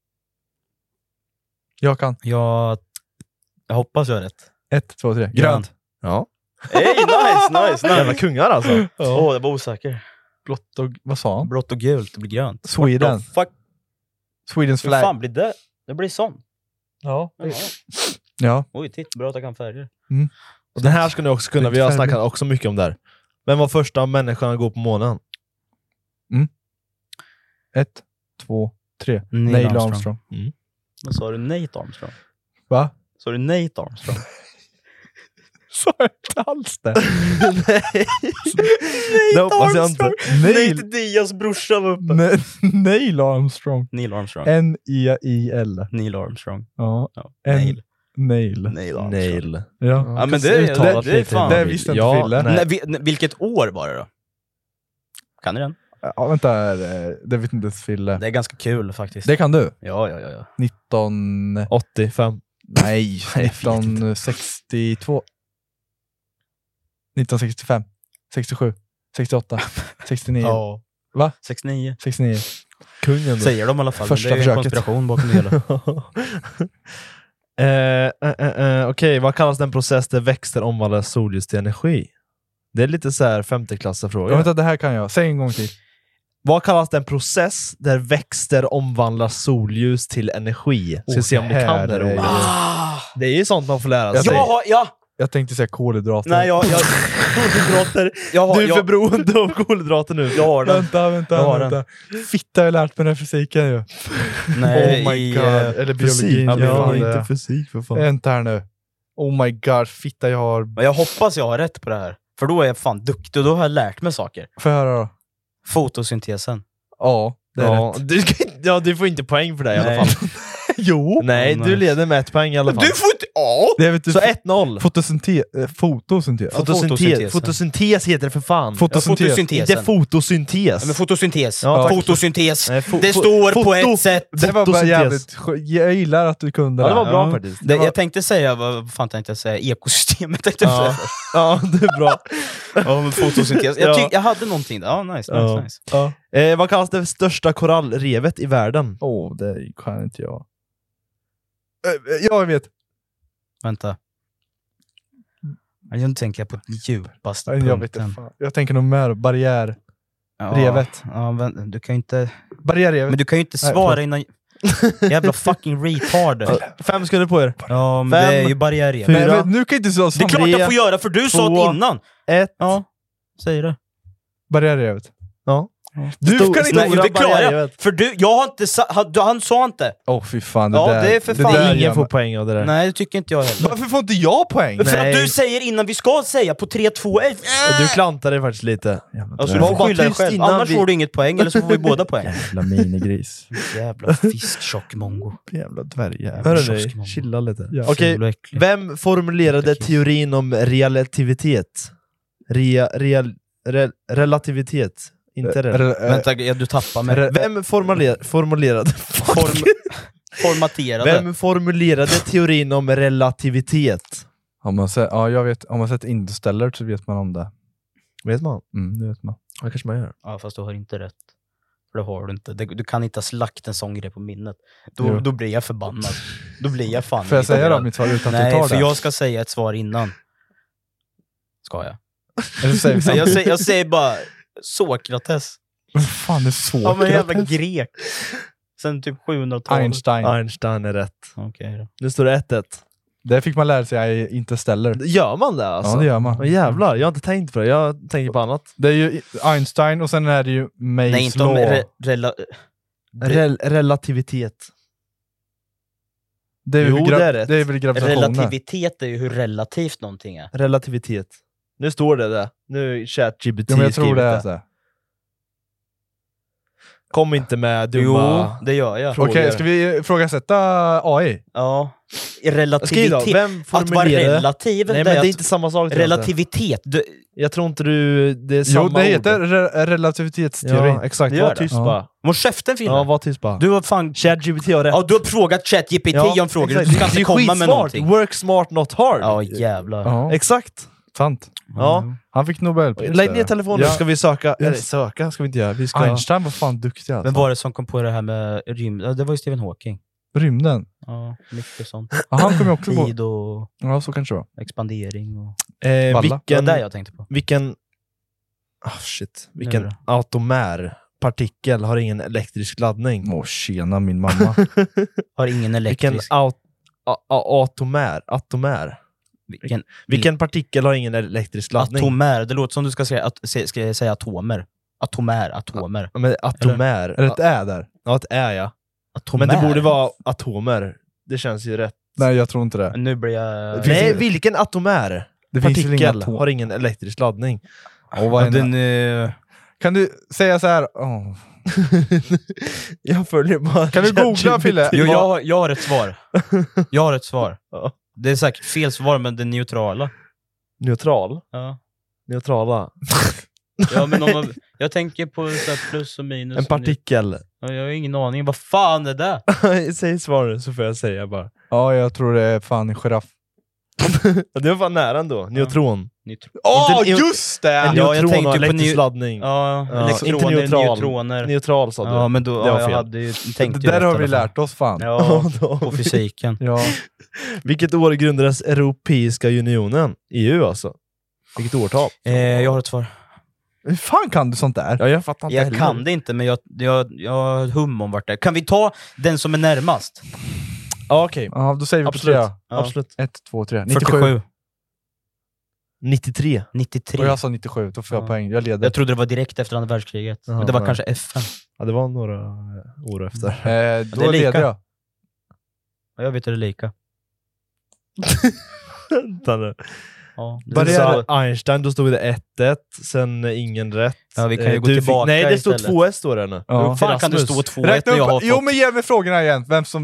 Jag kan. Jag, jag hoppas jag har rätt. Ett, två, tre. Grönt. Grönt. Ja. Hey, nice, nice, Jävla nice. kungar alltså. Åh, oh, det var osäker. Blått och... Vad sa han? Blått och gult, det blir grönt. Sweden. What the fuck? Swedens Hur flag. fan blir det? Det blir sån. Ja. Ja. Ja. Oj, titt, bra att jag kan färger. Och den här ska ni också kunna, vi har snackat också mycket om det här. Vem var första människan att gå på månen? Mm. Ett, två, tre. Neil Neil Armstrong. Armstrong. Mm. Vad sa du? Nate Armstrong? Va? Sa du Nate Armstrong? Sa jag inte alls det? Nej. Det hoppas jag inte. Neil, Nate Diaz brorsa var uppe. Ne- Neil Armstrong. Neil Armstrong. N E I L. Neil Armstrong. Ja. Ja. En- Nail. Nail. Nail Armstrong. Nail. Ja. Ja, men det, det, det, det är fan. Det visste inte Ja, Fille. nej. Nej, vi, nej, vilket år var det då? Kan ni den? Ja, vänta, det, det vet inte ens Fille. Det är ganska kul faktiskt. Det kan du. Ja, ja, ja, ja. nitton... åttiofem. Nej, nittonhundrasextiotvå. nittonhundrasextiofem. sextiosju. sextioåtta. sextionio. Ja. Va? sextionio. sextionio. Kungen då. Säger de i alla fall. Första men det är ju en försöket. konspiration bakom det hela. Eh, eh, eh, Okej, okej, vad kallas den process där växter omvandlar solljus till energi? Det är lite så här femteklassiga frågor. Jag vet att det här kan jag. Säg en gång till. Vad kallas den process där växter omvandlar solljus till energi? Ska Oh, se om ni det kan här det. är ju- Ah, det är ju sånt man får lära sig. Jag har, ja! Jag tänkte säga kolhydrater. Nej, jag, jag, Kolhydrater. jag har, Du är för jag, beroende av kolhydrater nu. jag har den. Vänta, vänta, Jag har vänta. Fitta, jag har lärt mig den här fysiken ju. Nej, Oh my i, god. eh, Eller Fysik. biologin. Ja, vad ja, fan det inte är. fysik för fan. Vänta här nu. Oh my god, fitta jag har... Men jag hoppas jag har rätt på det här. För då är jag fan duktig och då har jag lärt mig saker. Får jag höra då? Fotosyntesen. Ja, det är Ja, rätt. du, ska, ja, du får inte poäng för det i alla Nej. fall. Jo! Nej, Ja, du nej. leder med ett poäng i alla fall. Du får inte... Ja! Det vet du, Så ett noll. fotosyntes. eh, Fotosyntes. Fotosyntes. fotosyntes. Fotosyntes heter det för fan. Fotosyntes. Fotosyntesen. Inte fotosyntes. Ja, men fotosyntes. Ja, tack. Fotosyntes. Nej, fo- det fo- står på foto- ett sätt. Det var bara Fotosyntes. jävligt... skö- Jag gillar att du kunde Ja, det var bra Ja. faktiskt. Det, var- jag tänkte säga, vad fan tänkte jag säga? Ekosystemet tänkte jag Ja. säga. Ja, det är bra. Ja, men fotosyntes. Jag, Ja. tyck, jag hade någonting där. Ja, nice, nice, Ja. nice. Ja. Eh, vad kallas det största korallrevet i världen? Åh, oh, det kan inte jag. Eh, Jag vet. Vänta. Jag tänker på djupaste Jag vet punkten. inte. Fan. Jag tänker nog mer barriär. Ja, Revet. Ja, men, du kan ju inte... Barriärrevet. Men du kan ju inte Nej, svara förlåt. innan... Jävla fucking retard. Fem sekunder på er. Ja, men Fem, det är ju barriärrevet. fyra, Nej, men nu kan inte du säga Det är klart jag får göra, för du sa två, det innan. Ett. Ja, säg det. Barriärrevet. Ja. Du Stor- kan inte... Nej, Stora det klarar jag. barriärrevet. För du, jag har inte sa, han, han sa inte. Åh oh, fy fan, det Ja, där... det är för fan där Ingen gör får man- poäng av det där. Nej, det tycker inte jag heller. Varför får inte jag poäng? För Nej. att du säger innan vi ska säga på tre, två, ett. Och du klantar dig faktiskt lite. Alltså, du Var får bara skylla dig tyst själv. innan Annars vi- får du inget poäng, eller så får vi båda poäng. Jävla minigris. Jävla fisktjock mongo. Jävla dvärgjävel. Hörru Kiosk, ni, chilla lite. Ja. Okej, Ful och äcklig. vem formulerade teorin om relativitet? Rea, real, re, relativitet? Inte det. Re- eh, Vänta, ja, du tappar mig. re- Vem formuler, formulerade... Form, formaterade. Vem formulerade teorin om relativitet? Har man sett, ja, jag vet, om man sett Interstellar så vet man om det. Vet man? Mm, det vet man. Ja, kanske man gör. Ja, fast du har inte rätt. För det har du inte. Det- Du kan inte ha slakt en sån grej på minnet. Jo. Då, då blir jag förbannad. Då blir jag fan Får jag säga då irriterad. mitt svar utan att Nej, du tar för det? jag ska säga ett svar innan. Ska jag? Eller så säger vi Nej, jag, samma. säger, jag säger bara Sokrates. Vad fan är så? Ja, men jävla grek. Sen typ sjuhundratalet. Einstein. Einstein är rätt. Okej då. Nu står det ett ett. Det fick man lära sig i Interstellar. Gör man det alltså? Ja, det gör man. Åh, jävlar, jag har inte tänkt på det. Jag tänker på annat. Det är ju Einstein och sen är det ju May's Nej, inte om law. re, rela, Rel- relativitet. det, är Jo, väl gra- det är rätt. det är väl gravitationen. relativitet är ju hur relativt någonting är. Relativitet. Nu står det där. Nu chat G P T Ja, men jag tror skrivit det är så. här. Kom inte med dumma... Jo, det gör jag. Frågor. Okej, ska vi ifrågasätta A I? Ja. Skriv Relativitet. då, vem Att vara formulerade... relativ. Nej, det men det är är att- inte samma sak. tror jag inte. relativitet. Du, Jag tror inte du... Det är samma Jo, det heter ord. re- relativitetsteori. Ja, exakt. Det gör Var det. tyst Ja. bara. Må käften Fille. Ja, var tyst bara. Du har fan... Chat G P T har rätt. Ja, du har frågat ChatGPT om frågor. exakt. Du ska Det inte är komma med skitsmart. någonting. Work smart, not hard. Ja, jävlar. Ja, Exakt. sant. Ja. Han fick Nobelpris. Lägg där. ner telefonen, Ja. ska vi söka. Ja. Eller söka ska vi inte göra. Vi ska... Einstein var fan duktig alltså. Vem var det som kom på det här med rymd? Ja, det var ju Stephen Hawking. Rymden. Ja, mycket sånt. Ja, han kom ju också på... Tid och Ja, så kanske det var. expandering och... Eh, Balla. Det var vilken... det jag tänkte på. Vilken... Oh, shit. Vilken Nu då? automär partikel har ingen elektrisk laddning? Åh, tjena min mamma. Har ingen Vilken elektrisk... aut... a- a- atomär? Atomär? Vilken... Vilken partikel har ingen elektrisk laddning? Atomär. Det låter som du ska säga, att, se- ska jag säga atomer. Atomär, atomer. Ja, men atomär. Är det ett ä där? Ja, det är jag. Atomär. Men det borde vara atomer. Det känns ju rätt. Nej, jag tror inte det. Nu blir jag... finns Nej, ingen- vilken atomär? Det finns väl inga Partikel atom- har ingen elektrisk laddning. Och vad är Den... den... eh, Kan du säga så här? åh. Jag följer bara... Kan du googla, ChatGPT. Fille? Jo, jag, har- jag har ett svar. Jag har ett svar. Ja. Det är säkert fel svar, men det är neutrala. Neutral? Ja. Neutrala. Ja, men om man, jag tänker på så här plus och minus. En partikel. Ja, jag har ingen aning. Vad fan är det? Säg svaret så får jag säga bara. Ja, jag tror det är fan en giraff. Det var fan nära ändå. Neutron. Åh, Inte en- just det! En Ja, jag neutron tänkte och ju på elektrisk neu- laddning. Ja, Ja, elektroner, inte neutral. neutroner. Neutral sa du. Ja, men då, Det var ja, jag fel. hade ju Det tänkt ju där rätt har i vi alla fall. lärt oss fan. Ja, då har på vi- fysiken. Ja. Vilket år grundades Europeiska unionen? E U alltså. Vilket årtal? Eh, jag har ett svar. Hur fan kan du sånt där? Ja, jag fattar inte Jag heller. kan det inte, men jag, jag, jag har hum om vart det är. Kan vi ta den som är närmast? Ja, okej. Ja, då säger vi Absolut. på tre. Ja. Absolut. Ett, två, tre. nittiosju. fyrtiosju. nittiotre. nittiotre. Och jag sa nittiosju, då får jag Ja. poäng. Jag leder. Jag trodde det var direkt efter andra världskriget. Jaha, men det var nej. kanske F N. Ja, det var några år efter. Eh, Det då är lika. leder jag. Ja, jag vet hur det är lika. Vänta nu. Ja, det Du är sa så- Einstein, då stod det ett ett, sen ingen rätt. Ja, vi kan ju Eh, gå du tillbaka Nej, det stod istället. två ett står det nu. Ja. Hur fan kan det Rasmus. stå två ett Räkna när jag har upp. Jo, fått... men ge mig frågorna igen. Vem som...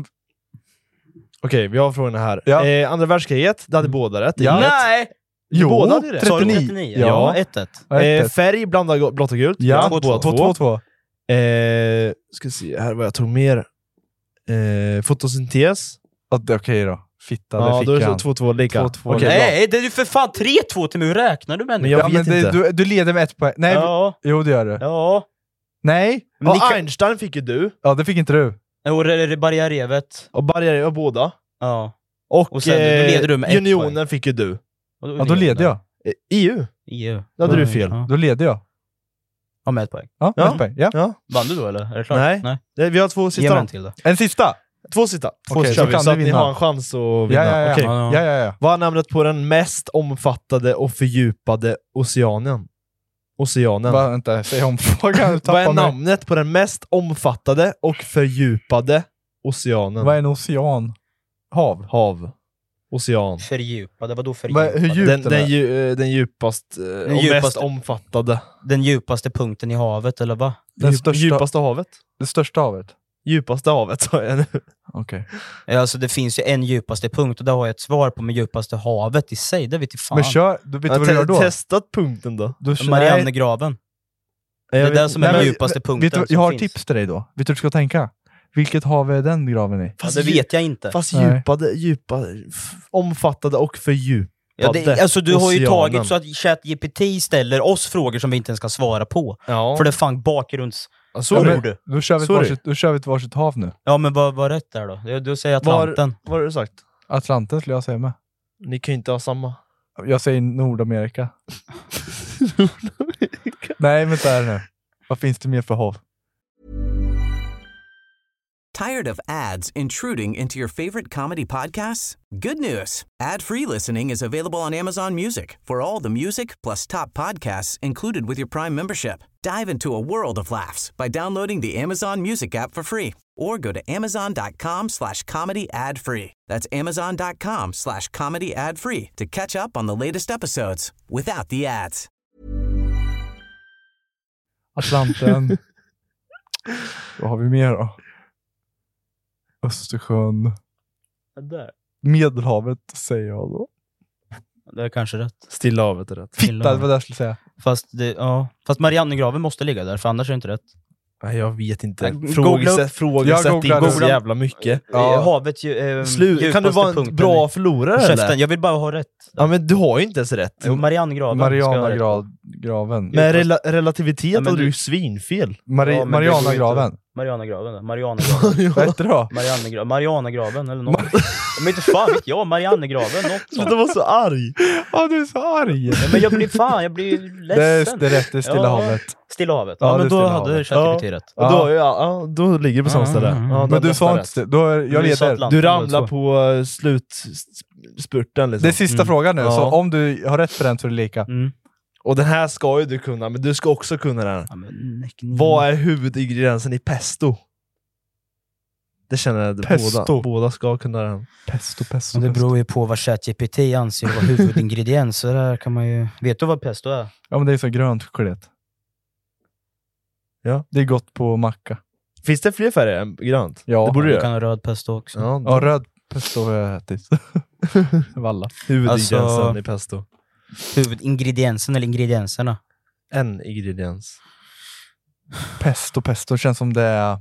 Okej, vi har frågorna här. Ja. Eh, andra världskriget, det hade båda rätt. Ja. Inget. Nej! Jo, Båda hade ju rätt. Sa du trettionio. trettionio? Ja. Ja, ett ett. Ja, ett, Eh, ett. färg, blandad blått och gult. Ja, båda två, två, två. två. Eh, ska se här vad jag tog mer. Eh, fotosyntes. Ja, det är okej då. Fitta, Ja, det då fick är det så han. två två lika. Två, två. Okej, bra. Nej, det är ju för fan tre två till mig. Hur räknar du med Men nu? jag Ja, vet men det, inte. du, du leder med ett poäng. Nej, Ja, jo det gör du. ja. Nej, Men ni Och kan... Einstein fick ju du. ja det fick inte du. Och det är barriärrevet. Och barriär och båda. Ja. Och, Och sen, då eh, leder du med ett unionen poäng. fick ju du. Och Ja, då leder jag. Eh, E U. E U. Då hade du fel. Ja. Då leder jag. Ja, med ett poäng. Ja, Ja. ett poäng. Ja. Ja. Vann du då eller? Är det klart? Nej. Nej. Det- Vi har två Ge sista mig då. en till då. En sista. Två sista. Två Okej, sista så vi, kan så du att ni vinna. har en chans att vinna. Ja, ja, ja. Okej. Ja. Ja, ja, ja. Vad är namnet på den mest omfattade och fördjupade oceanen? Oceanen. Va, vänta, säg om frågan. Du Vad tappar är mig. namnet på den mest omfattade och fördjupade oceanen? Vad är en ocean? Hav? Hav. Ocean. Fördjupade, vadå Vad- fördjupade? hur djupt Den, den den, är? dju, eh, den djupast, eh, och mest djupaste- omfattade. Den djupaste punkten i havet, eller vad? Den Djup, största, Djupaste havet. det största havet? Djupaste havet sa jag nu. Okej. Ja, alltså det finns ju en djupaste punkt och där har jag ett svar på, med djupaste havet i sig, det vet jag fan. Men kör, du vet du Jag vad du gör då? testat punkten då. Du kör- Mariannegraven. Jag Det är vet- det som är Nej, den men- djupaste Vet punkten du, som jag har finns. tips till dig då. Vet du hur du ska tänka? Vilket hav är den graven i? Ja, Fast det dju- vet jag inte. Fast Nej. djupade, djupade, f- omfattade och fördjupade. Ja, det, alltså du har ju oceanen. tagit så att ChatGPT ställer oss frågor som vi inte ens ska svara på. Ja. För det är fan bakgrunds... Ja, sorry. ord. Då kör vi ett Sorry. varsitt, då kör vi ett varsitt hav nu. Ja, men vad var rätt där då? Du, du säger Atlanten. Var, vad har du sagt? Atlanten skulle jag säga med. Ni kan ju inte ha samma. Jag säger Nordamerika. Nej, vänta här nu. Vad finns det mer för hav? Tired of ads intruding into your favorite comedy podcasts? Good news. Ad-free listening is available on Amazon Music for all the music plus top podcasts included with your Prime membership. Dive into a world of laughs by downloading the Amazon Music app for free or go to amazon.com slash comedy ad free. That's amazon.com slash comedy ad free to catch up on the latest episodes without the ads. Atlanten. Vad har vi mer då? Östersjön. Där. Medelhavet säger jag då. Det är kanske rätt. Stilla havet är rätt. Fitta, det var det jag skulle säga. Fast, det, ja. Fast Mariannegraven måste ligga där, för annars är det inte rätt. Nej, jag vet inte. Nej, Frågesätt, googla- Jag frågesätt googlar inte så nu. jävla mycket. Ja. Havet ju, eh, Slut. Kan du djupaste vara en punkten bra i- förlorare Käften, eller? jag vill bara ha rätt. Ja, men du har ju inte ens rätt. Jo, Mariannegraven. ska jag ha rätt på. Marianagraven. Med rela relativitet Ja, men hade du- du svinfel. Mari Ja, men det går ju Marianagraven. inte. Marianagraven, Marianagraven. Vad heter det då? Mariannegraven, Marianagraven eller något. Men inte fan vet jag, Mariannegraven, något sånt. Du var så arg. Ja, du är så arg. Ja, men jag blir fan, jag blir Det är, ledsen. det är rätt, det är Stilla Ja. havet. Stilla havet. Ja, Ja, det är men då Stilla hade havet. ChatGPT Ja. rätt. Och då, ja, ja, då ligger du på samma ställe. Mm. Ja, Men du sa rätt. inte det. Då är, jag Du sa leder. Atlanten. Du ramlar Så. på uh, slutspurten liksom. Det är sista Mm. frågan nu, Ja. så om du har rätt för den så är det lika. Mm. Och den här ska ju du kunna, men du ska också kunna den. Ja, men, näck, ner. Vad är huvudingrediensen i pesto? Det känner jag att Pesto. båda, båda ska kunna den. Pesto, pesto, Och det pesto. beror ju på vad ChatGPT anser vara huvudingrediens. Så där kan man ju... Vet du vad pesto är? Ja, men det är så grönt choklad. Ja. Det är gott på macka. Finns det fler färger än grönt? Ja. det borde Du det. kan ha röd pesto också. Ja, Ja, röd pesto har jag ätit. Valla. huvudingrediensen Alltså- i pesto. Huvudingrediensen eller ingredienserna? En ingrediens. Pesto, pesto känns som det är...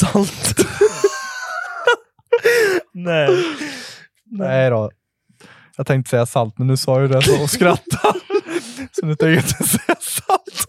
Salt. Nej. Nej då. Jag tänkte säga salt, men nu sa jag ju det så och skratta. Så nu tänker jag inte säga salt.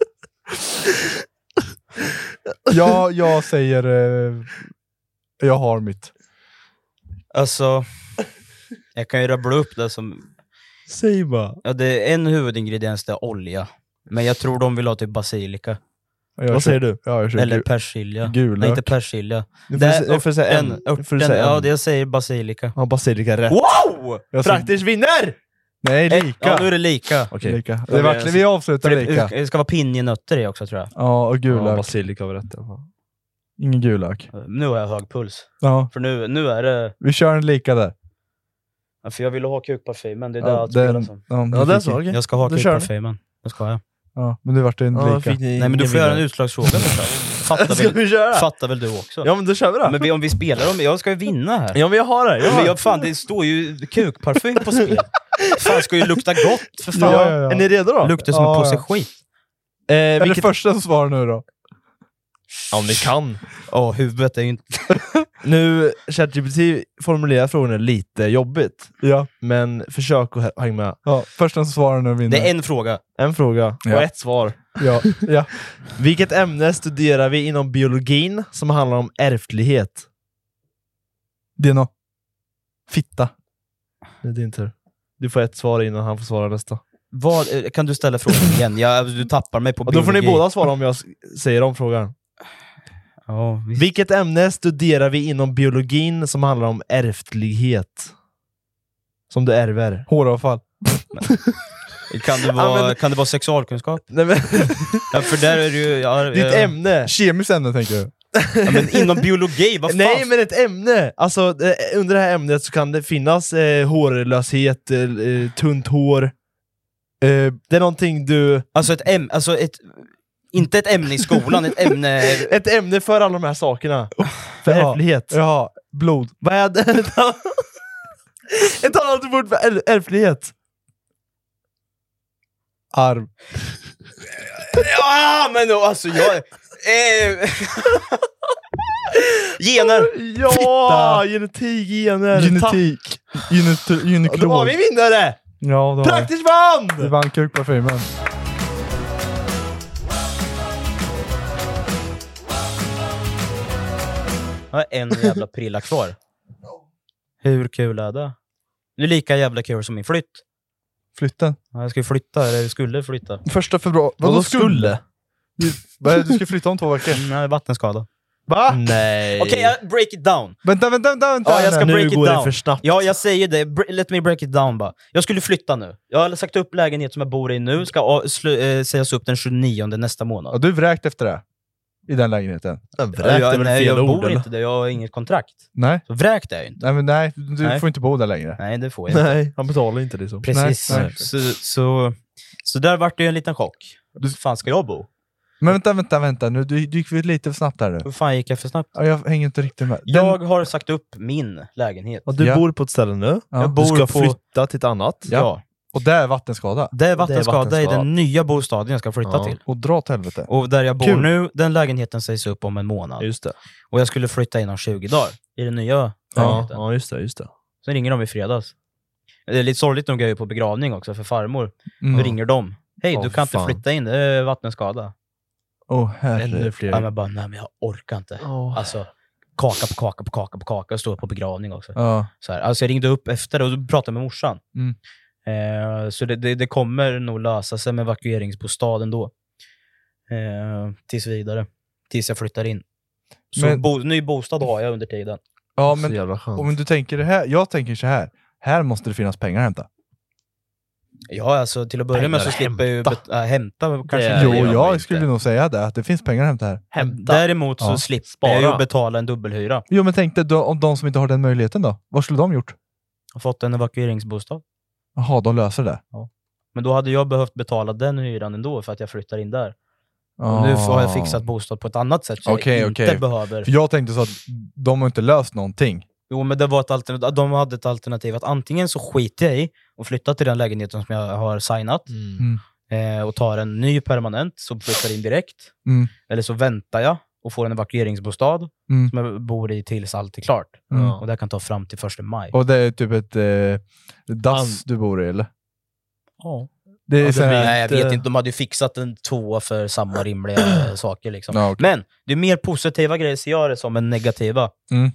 Ja, jag säger... Eh, jag har mitt. Alltså, jag kan ju rabbla upp det som... Säg bara. Ja, det är en huvudingrediens, det är olja. Men jag tror de vill ha typ basilika. Vad säger du? Ja, jag Eller gu- persilja. gulök. Nej, inte persilja. Nu Det får du är sä- får du säga en. örten, Nu får du örten, säga ja, en. det jag säger basilika. Ja, basilika rätt. Wow! Jag säger- Praktiskt vinner! Nej, lika. Ja, nu är det lika. Okej. Lika. Ja, Det är men verkligen, vi avslutar För lika. det, det ska vara pinjenötter i också, tror jag. Ja, och Ja, gulök. basilika var rätt i alla fall. Ingen gulök. Nu har jag hög puls. Ja, För nu, nu är det... vi kör en lika där. Ja, för jag ville ha kukparfymen, det är det Ja, allt spelar den, som. ja, Ja, du det är fick- så, okej. Jag ska ha Då kör vi. kukparfymen. Det ska jag. Ja, men nu vart det en Ja, lika. fick ni Nej, men du ingen får göra en vinnare. utslagsfråga. Fattar Ska väl, vi köra? fattar väl du också? Ja, men då kör vi då. Men vi, om vi spelar om, jag ska ju vinna här. Ja, men jag har det. Jag har Men det. jag, fan, det står ju kukparfym på spel. Fan, ska ju lukta gott, för fan. Ja, ja, ja. Är ni redo då? Luktar som Ja, en påse ja. skit. Eh, Är det vilket... första som svarar nu då? Om ni kan. Ja, huvudet är ju inte... Nu, ChatGPT formulerar frågorna lite jobbigt. Ja. Men försök att hänga med. Ja, första som svarar nu vinner. Det är en fråga. En fråga Ja. och ett svar. Ja, ja. Vilket ämne studerar vi inom biologin som handlar om ärftlighet? D N A. Fitta. Det är din tur. Du får ett svar innan han får svara nästa. Vad, eh, kan du ställa frågan igen? Jag, du tappar mig på Och då får ni biologi. båda svara om jag s- säger om frågan. Ja, visst. Vilket ämne studerar vi inom biologin som handlar om ärftlighet? Som du ärver. Håravfall. Kan det vara, Ja, men- kan det vara sexualkunskap? Nej, men, Ja, för där är det ju... Ja, ditt ja, ämne! Kemiskt ämne tänker du? ja, men inom biologi, vad fan? Nej, men ett ämne! Alltså, eh, under det här ämnet så kan det finnas eh, hårlöshet, eh, eh, tunt hår. Eh, det är någonting du... Alltså ett ämne, alltså ett... Inte ett ämne i skolan, ett ämne... Ett ämne för alla de här sakerna. För Ja. ärftlighet. Ja, blod. Vad är det? Ett annat ord för är- ärftlighet. Arv. Ja, men då, alltså jag... Eh, gener! Ja! Fitta. Genetik, gener. Genetik. Gynet- Tack. Då har Gynekolog. vi vinnare! Ja, då Praktiskt Du vann! vann kukparfymen. Jag har en jävla prilla kvar. Hur kul är det? Det är lika jävla kul som min flytt. Flytten. Ja, jag ska ju flytta, eller jag skulle flytta. Första februari. Vadå skulle? Du, vad är det? Du ska flytta om två veckor. Nej, vattenskada. Va? Nej. Okej, jag break it down. Vänta, vänta, vänta. vänta. Ja, jag ska Nu break it går det down. för snabbt. Ja, jag säger det. Br- Let me break it down bara. Jag skulle flytta nu. Jag har sagt upp lägenhet som jag bor i nu. Ska a- slu- eh, sägas upp den tjugonionde nästa månad. Ja, du är vräkt efter det. I den lägenheten. Vräkt Ja, är jag, väl nej, fel jag ord, bor eller? inte där. Jag har inget kontrakt. Nej. Så vräkt är jag inte. Nej, men nej. Du Nej. får inte bo där längre. Nej, det får jag inte. Nej, han betalar inte det så. Precis. Nej, nej. Så, så, så där vart det ju en liten chock. Hur fan ska jag bo? Men vänta, vänta, vänta. Nu, du, du gick väl lite för snabbt där nu. Hur fan gick jag för snabbt? Ja, jag hänger inte riktigt med. Den, Jag har sagt upp min lägenhet. Och du Ja. bor på ett ställe nu. Ja. Jag Du bor ska på... flytta till ett annat. Ja. och det är vattenskada. Det är vattenskada i vattenskada. den nya bostaden jag ska flytta Ja. till. Och dra åt helvete. Och där jag bor Kul. nu, den lägenheten sägs upp om en månad. Just det. Och jag skulle flytta inom tjugo dagar i den nya Ja, lägenheten. ja just det, just det. Så ringer de i fredags. Det är lite sorgligt nog, jag är ju på begravning också för farmor. Mm. Då ringer de. Hej, Åh, du kan inte fan. flytta in, det är vattenskada. Åh, Ännu herre. fler. Ja, men bara, nej men jag orkar inte. Åh. Alltså, kaka på kaka på kaka på kaka och stå på begravning också. Ja. Så här. Alltså jag ringde upp efter och då pratade jag med morsan. Mm. Eh, så det, det, det kommer nog lösa sig med evakueringsbostaden då. Eh, tills vidare. Tills jag flyttar in. Så Men- bo, ny bostad har jag under tiden. Ja, Så men jävla skönt. om du tänker det här. Jag tänker så här. Här måste det finnas pengar att hämta. Ja, alltså till att börja med så Pengar slipper jag ju hämta. bet- äh, hämta. Kanske Det inte är Jo, det det. gör man jag inte. skulle nog säga det. Att det finns pengar att hämta här. Hämta. Däremot så Ja. slipper Spara. jag ju betala en dubbelhyra. Jo, men tänk dig då, om de som inte har den möjligheten då. Vad skulle de gjort? Jag har fått en evakueringsbostad. Jaha, de löser det. Men då hade jag behövt betala den hyran ändå för att jag flyttar in där. Och nu har jag fixat bostad på ett annat sätt så Okej, jag inte okej. behöver... För jag tänkte så att de har inte löst någonting. Jo, men det var ett alternativ. De hade ett alternativ att antingen så skiter jag i och flyttar till den lägenheten som jag har signat Mm. eh, och tar en ny permanent så flyttar in direkt. Mm. Eller så väntar jag och får en evakueringsbostad Mm. som jag bor i tills allt är klart. Mm. Och det kan ta fram till första maj. Och det är typ ett eh, dass du bor i, eller? Ja. Det är Ja, det så här, blir- Nej, jag vet inte- inte. De hade ju fixat en tvåa för samma rimliga saker. Liksom. Ja, okej. Men det är mer positiva grejer, så jag det som en negativa. Mm.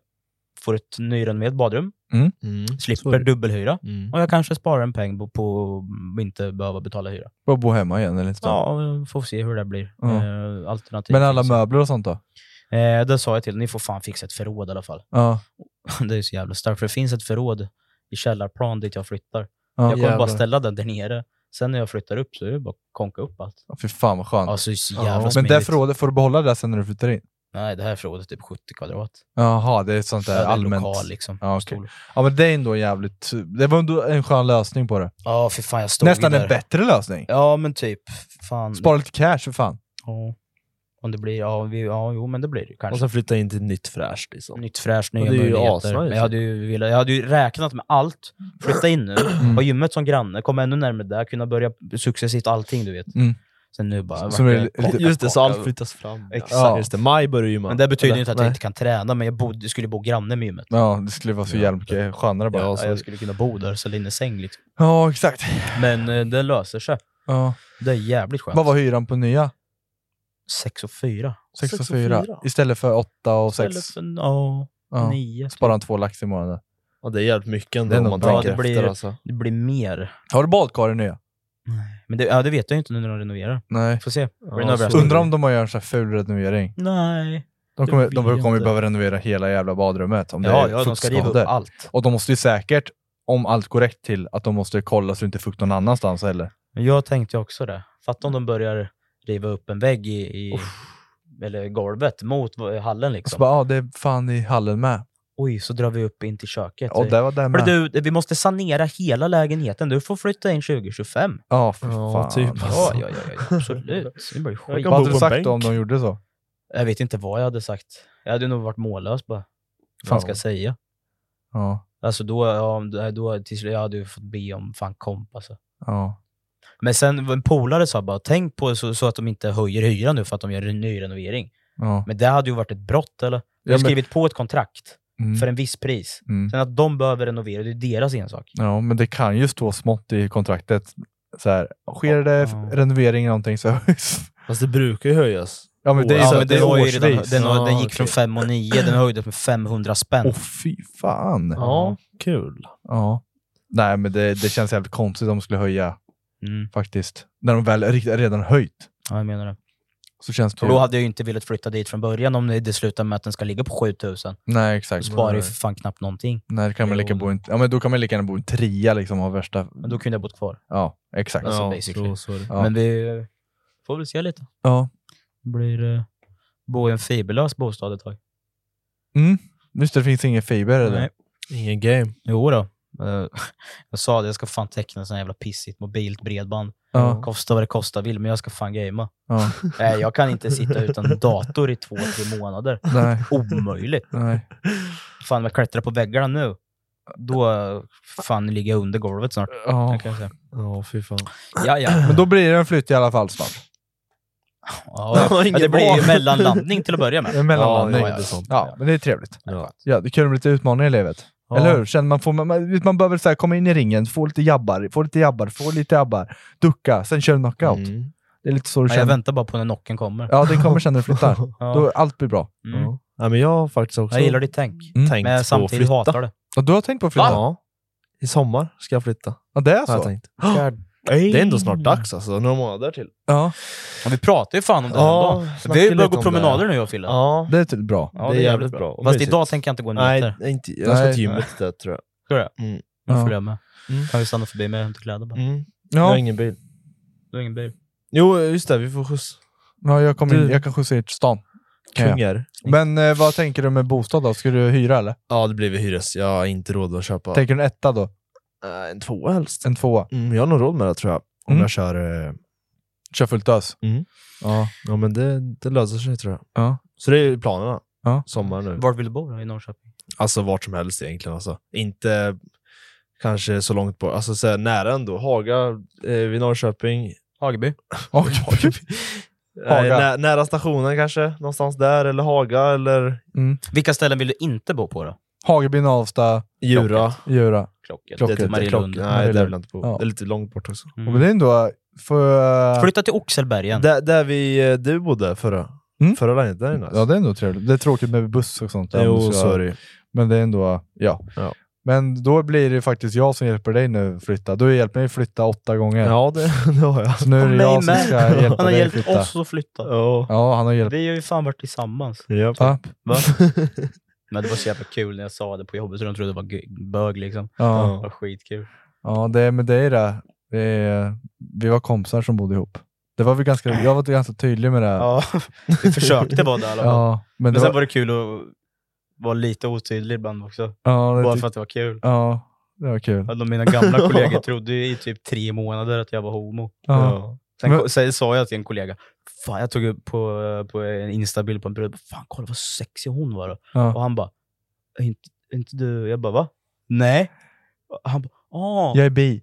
Får ett nyrenoverat badrum. Mm. Slipper dubbelhyra. Mm. Och jag kanske sparar en peng på, på att inte behöva betala hyra. bara bo hemma igen eller inte. Ja, vi får se hur det blir. Ja. Eh, alternativ Men alla finns. möbler och sånt då? Eh, det sa jag till, ni får fan fixa ett förråd i alla fall. Ja. Det är så jävla starkt, för det finns ett förråd i källarplan dit jag flyttar. Ja, jag kommer jävlar. bara ställa den där nere. Sen när jag flyttar upp så är det bara att konka upp allt. Ja, fy fan vad skönt. Alltså, så Ja, jävla Men smidigt. det förrådet, får du behålla det sen när du flyttar in? Nej, det här förrådet är typ sjuttio kvadrat. Jaha, det är ett sånt Så där det är allmänt... lokal liksom. Ja, okej. Stor. Ja, men det är ändå jävligt... Det var ändå en skön lösning på det. Ja, för fan jag stod Nästan ju en där. bättre lösning. Ja, men typ. Fan. Spara lite cash för fan. Ja. Om det blir, ja, vi, ja, jo men det blir det Och kanske. sen flytta in till nytt fräscht liksom. Nytt fräscht, nya Och det är ju möjligheter. asnice. Men jag hade ju velat, jag hade ju räknat med allt. Flytta in nu, Mm. ha gymmet som granne, komma ännu närmare där, kunna börja successivt allting du vet. Mm. Sen nu bara... Så vart är det lite- Just det, så allt flyttas fram. Exakt. Ja. Just det, maj börjar ju man. Men det betyder Eller? ju inte att Nej. jag inte kan träna, men jag bodde, skulle bo granne med gymmet. Ja, det skulle vara så Ja. jävla mycket skönare bara. Ja, Ja, så- Ja, jag skulle kunna bo där, så in i säng liksom. exakt. Men eh, det löser sig. Ja. Det är jävligt skönt. Vad var hyran på nya? sex och fyra. sex och Sex och fyra fyra. istället för åtta och Istället sex. för ja, Ja. nio. Sparar han två lax i månaden. Ja, det är jävligt mycket ändå Det är om nog man bra. tänker Ja, det blir- efter alltså. Det blir mer. Har du badkar i nya? Men det, ja, det vet jag inte nu när de renoverar. Nej. Får se. Ja, Blir det en överraskning? Undrar om de har gjort en sån här ful renovering. Nej. De Det kommer, vill de jag kommer inte. behöva renovera hela jävla badrummet. Om det Ja, är ja, de ska riva upp fuktskador. allt. Och de måste ju säkert, om allt går rätt till, att de måste kolla så det inte är fukt någon annanstans heller. Men jag tänkte också det. Fatta om de börjar riva upp en vägg i, i eller golvet mot hallen Så liksom. bara, ja det är fan i hallen med. Oj, så drar vi upp in till köket. Och det var där Hörru med. du, vi måste sanera hela lägenheten. Du får flytta in tjugo tjugofem. Ja, för Ja, fan. typ. Ja, ja, ja, ja, absolut. Det blir skit. Jag kan Vad bo hade på du en sagt bänk. då om de gjorde så? Jag vet inte vad jag hade sagt. Jag hade nog varit mållös bara. Vad fan ska jag säga? Ja. Alltså då, ja, då, då till slut, jag hade ju fått be om fan komp alltså. Ja. Men sen en polare sa bara, tänk på så, så att de inte höjer hyran nu för att de gör en ny renovering. Ja. Men det hade ju varit ett brott eller? Jag har Ja, men- skrivit på ett kontrakt Mm. för en viss pris. Mm. Sen att de behöver renovera, det är deras ensak. Ja, men det kan ju stå smått i kontraktet. Så här, sker det Ja. renovering eller någonting så höjs. Fast det brukar ju höjas. Ja, men det är, Ja, så, men det den, är var ju redan, årsvis. den, har- den Ja, gick okej. från fem och nio, den höjdes med femhundra spänn. Åh fy fan. Ja. Ja, kul. Nej, men det, det känns jävligt konstigt om de skulle höja Mm. faktiskt. När de väl rikt- redan höjt. Ja, jag menar det. Så känns det För ju... då hade jag ju inte velat flytta dit från början om det slutar med att den ska ligga på sjutusen. Nej, Då exakt. sparar ju för fan knappt någonting. Nej, det kan man Jo. lika bo i en... Ja, men då kan man lika gärna bo i en trea liksom av värsta... Men då kunde jag bott kvar. Ja, exakt. Alltså, Ja, basically. så, så är det. Ja. Men vi får väl se lite. Ja. Det blir eh, bo i en fiberlös bostad ett tag. Mm. Just det, det finns ingen fiber eller? Nej. Ingen game. Jo då. Eh, jag sa det, jag ska fan teckna en sån jävla pissigt mobilt bredband. Ja. Kostar vad det kostar vill, men jag ska fan gamea. Ja. Nej, jag kan inte sitta utan dator i två, tre månader. Nej. Omöjligt. Nej. Fan, om jag klättrar på väggarna nu, då eh, fan ligger jag under golvet snart. Ja. Jag kan säga. Ja, fy fan. Ja, ja. Men då blir det en flytt i alla fall snart. Ja, ja, ingen det blir ju val. mellanlandning till att börja med. En mellanlandning. Ja, Ja, det är sånt. men det är trevligt. Ja. Ja, det kan bli lite utmaningar i livet. Ja. Eller hur? Känner man, får, man, man, man behöver så här, komma in i ringen, få lite jabbar, få lite jabbar, få lite jabbar, ducka, sen kör knockout. Mm. Det är lite så du Ja, jag känner. väntar bara på när knocken kommer. Ja, det kommer sen när du flyttar. Ja. Då allt blir bra. Mm. Ja. Ja, men jag har faktiskt också Jag gillar ditt tänk. Mm. tänkt Men jag på att samtidigt flytta. hatar det. Och du har tänkt på att flytta? Ja. I sommar ska jag flytta. Ja, det är Har jag så? tänkt. Det är ändå snart dags alltså, några månader till. Ja, Ja, vi pratar ju fan om det Ja, ändå. snackar Vi börjar lite gå om promenader det. nu jag och Fille. Ja, det är typ bra. Ja, det är jävligt bra. Och Fast mysigt. idag tänker jag inte gå en Nej, meter. inte, jag ska Nej. till gymmet istället tror jag. Tror jag. Mm. Nu Ja. följer jag med. Mm. Kan vi stanna förbi med hämta kläder bara. Mm. Jag har Ja, ingen bil. Du har ingen bil. Jo, just det, vi får skjuts. ja jag, kommer in, Du- jag kan skjutsa er till stan. Kan jag. Kungar. Men eh, vad tänker du med bostad då? Ska du hyra eller? Ja, det blir vi hyres. Jag har inte råd att köpa. Tänker du en etta då? Äh, en tvåa helst. En tvåa? Mm, jag har nog råd med det tror jag. Om Mm. jag kör... Eh... Kör fullt ös? Mm. Ja. Ja, men det, det löser sig tror jag. Ja. Så det är planerna. Ja. Sommar nu. Vart vill du bo då i Norrköping? Alltså vart som helst egentligen. Alltså. Inte kanske så långt bort. Alltså så här, nära ändå. Haga eh, vid Norrköping. Hageby. Och, Haga. Nä, nära stationen kanske, någonstans där, eller Haga, eller... Mm. Vilka ställen vill du inte bo på då? Hageby, Avsta, Djura. Djura. Klocket. Klocket. Det är Marielund. Klock- Nej, där vill jag inte bo. Ja. Det är lite långt bort också. Mm. Men det är ändå... För, Flytta till Oxelbergen. Där, där vi, eh, du bodde förra, Mm. förra lägenheten, där är nice. ja, det är ändå trevligt. Det är tråkigt med buss och sånt. Jo, Så- sorry. Men det är ändå... Ja. Ja. Men då blir det faktiskt jag som hjälper dig nu flytta. Du har hjälpt mig flytta åtta gånger. Ja, det, det har jag. Så nu är det Mig jag som med. ska hjälpa Han har dig hjälpt flytta. oss att flytta. Ja. Ja, han har hjälpt. Vi har ju fan varit tillsammans. Ja. Ja. Va? Men det var så jävla kul när jag sa det på jobbet, så de trodde det var g- bög liksom. Det Ja. var skitkul. Ja, det är med dig det. det är, vi var kompisar som bodde ihop. Det var vi ganska, jag var ganska tydlig med det. Ja, vi försökte vara det i alla fall. Ja, men Men det sen var, var det kul att vara lite otydlig ibland också. ja, Bara det, för att det var kul. ja, det var kul. Alla mina gamla kollegor trodde ju i typ tre månader att jag var homo. Ja. Sen, Men- ko- sen sa jag till en kollega, fan jag tog upp på, på en instabild på en brud, fan kolla vad sexig hon var då. Ja. Och han bara, är inte, är inte du? Jag bara, va? Nej. Och han bara, åh. Jag är bi.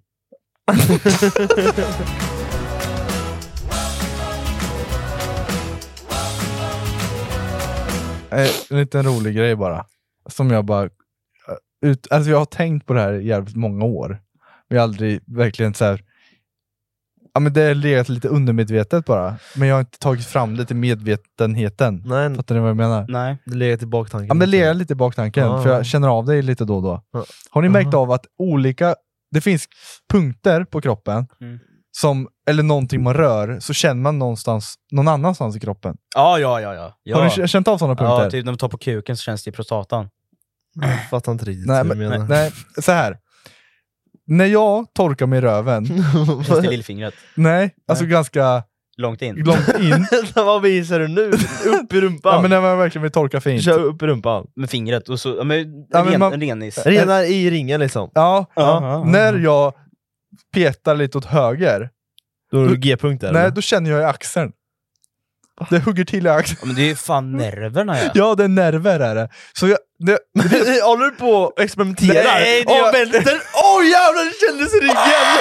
Eh, En liten rolig grej bara. Som jag bara... Ut, alltså jag har tänkt på det här i jävligt många år. Men jag har aldrig verkligen så här... Ja, men det har legat lite undermedvetet bara. Men jag har inte tagit fram det till medvetenheten. Nej, Fattar ni vad jag menar? Nej. det ligger till baktanken. Ja, men det legar lite i baktanken. Ja. För jag känner av det lite då och då. Ja. Har ni märkt Aha. av att olika... Det finns punkter på kroppen. Mm. Som, eller någonting man rör, så känner man någonstans någon annanstans i kroppen. Ja, ja, ja. ja. ja. Har ni k- känt av sådana punkter? Ja, typ när man tar på kuken så känns det i prostatan. Jag fattar inte riktigt nej, vad du men, menar. nej, så här. När jag torkar mig i röven, Känns det i lillfingret. nej, alltså ganska Långt in. långt in. Vad visar du nu? Upp i rumpan? Ja, men när man verkligen vill torka fint. Kör upp i rumpan. Med fingret. Och så, ja, men, Ja, men ren, man- renis. Renar i ringen liksom. Ja, Ja. när jag petar lite åt höger, Då är Du- du G-punkt där. nej, eller? då känner jag i axeln. Det hugger till i axeln. Ja, men det är ju fan nerverna ja. Ja, det är nerver är det. Så jag, det, Håller du på och experimenterar? Nej, det Åh, gör- vänster! Åh jävlar, det kändes i ryggen!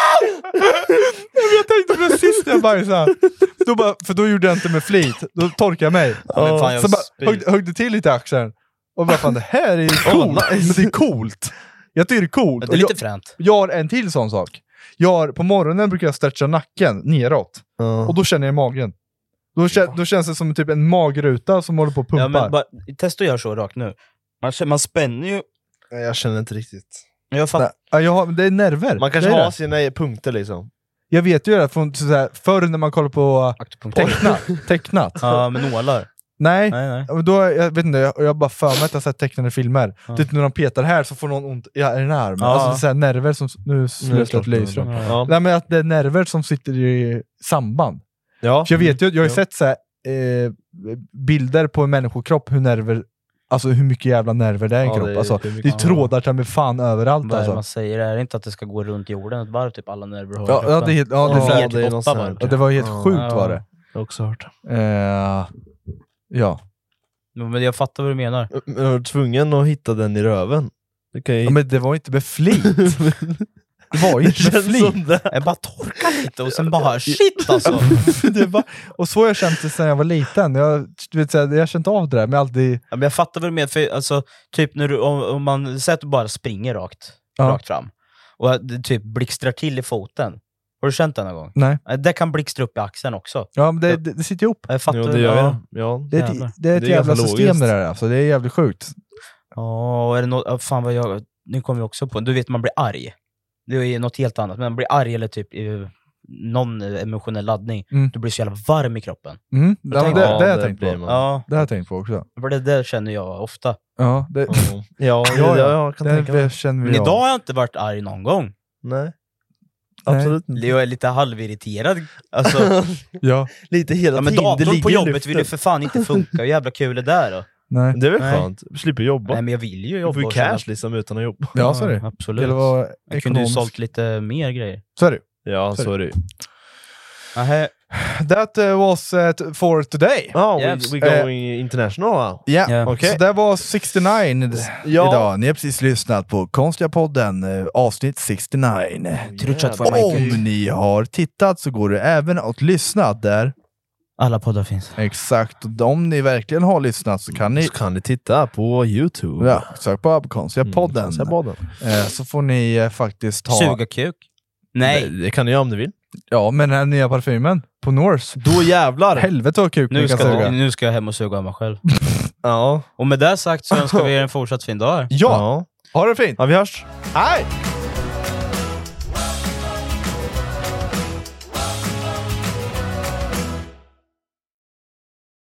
jag tänkte på det sist när jag bajsade. Då bara, för då gjorde jag inte med flit. Då torkade jag mig. Ja, men fan, jag Så bara spyr. högg, högg det till lite i axeln. Och bara fan, det här är ju coolt. Men det är coolt. Jag tycker det är coolt. Men det är Och lite jag, fränt. jag har en till sån sak. Jag har, på morgonen brukar jag stretcha nacken neråt. Och då känner jag i magen. Då, kän, då känns det som typ en magruta som håller på och pumpar. Ja, men bara, testa att göra så rakt nu. Man, känner- man spänner ju. Nej, jag känner inte riktigt. Jag fattar. Nej, ja, jag har, det är nerver. Man kanske det är har det. sina punkter liksom. Jag vet ju det från sådär, förr när man kollar på Akupunktur. tecknat. tecknat. Ja, med nålar. Nej, Nej, nej. Ja, men då, jag vet inte, jag, jag har bara för mig att jag har sett tecknade filmer. Ja. Typ när de petar här så får någon ont i den här armen. Ja. Alltså det är så här nerver som... Nu slutar det lysa. Ja. Ja. Nej, men att det är nerver som sitter i samband. Ja. För jag vet ju, jag har ju Ja. sett så här, eh, bilder på en människokropp, hur nerver... Alltså hur mycket jävla nerver det är i en Ja, kropp. det är- alltså, det är det är mycket. trådar till med fan överallt Vad är det alltså. man säger? Är det inte att det ska gå runt jorden ett varv, typ alla nerver har i Ja, ja, kroppen? det, är helt- ja, det, Ja, är det så- är något åtta sånt varv. här. ja, det var helt Ja. sjukt Ja. var det. Jag har också hört. Eh, ja. Men jag fattar vad du menar. Jag var tvungen att hitta den i röven. Det kan ju... ja, men det var inte med flit. Det var ju inte med känns flit. som det. Jag bara torkar lite och sen bara shit alltså. det var, och så har jag känt det sedan jag var liten. Jag, du vet, så här, jag har känt av det där, men alltid... Ja, men jag fattar vad du menar, för alltså, typ när du, om, om man säger att du bara springer rakt, Ja. rakt fram och att det typ blixtrar till i foten. Har du känt det någon gång? Nej. Ja, det kan blixtra upp i axeln också. Ja, men det, det, det sitter ihop. Jag fattar. Jo, det gör ja. jag. Ja. Det är ett, Jävlar. det är ett Det är jävla ganska system logiskt. det där alltså. Det är jävligt sjukt. Ja, och är det något, ja, fan vad jag, nu kommer jag också på, du vet man blir arg. Det är ju något helt annat, men man blir arg eller typ i någon emotionell laddning, Mm. du blir så jävla varm i kroppen. Mm. Ja, men det, Ja, det har jag det tänkt blir på. man. Ja, Det har jag tänkt på också. för det där känner jag ofta. Ja, det, Ja, ja, ja, ja, jag kan det, tänka mig. det känner vi Men av. idag har jag inte varit arg någon gång. Nej. Nej. Absolut inte. Jag är lite halvirriterad. Alltså, Ja, Lite hela ja, men tiden. Det datorn ligger på i jobbet luften. vill ju för fan inte funka. Hur jävla kul är det där då? nej. Det är väl Nej. skönt? Vi slipper jobba. Nej men jag vill ju Du jobba. får ju och känna- cash liksom utan att jobba. Ja, så är det. Absolut. Eller vara Jag kunde ju ekonomisk. sålt lite mer grejer. Så är det. Ja, Så är så är det ju. Nähä. That uh, was uh, t- for today. Ja, Yes. we, we going international wow. Ja, Ja. okej. Så det var sextionio Ja. idag. Ni har precis lyssnat på Konstiga podden, eh, avsnitt sextionio. Trutchat för Om mig. ni har tittat så går det även att lyssna där. Alla poddar finns. Exakt. Och om ni verkligen har lyssnat så kan ni, så kan ni titta på YouTube. Ja, sök på Konstiga podden. Mm, podden. Eh, så får ni eh, faktiskt ha... Suga kuk. Nej. Det, det kan ni göra om ni vill. Ja, men den här nya parfymen på Norse. Då jävlar. Helvete vad kuk Nu ni kan ska, suga. nu ska jag hem och suga av mig själv. Ja. Och med det sagt så önskar vi er en fortsatt fin dag. Ja. Ha det fint. Ja, vi hörs. Hej!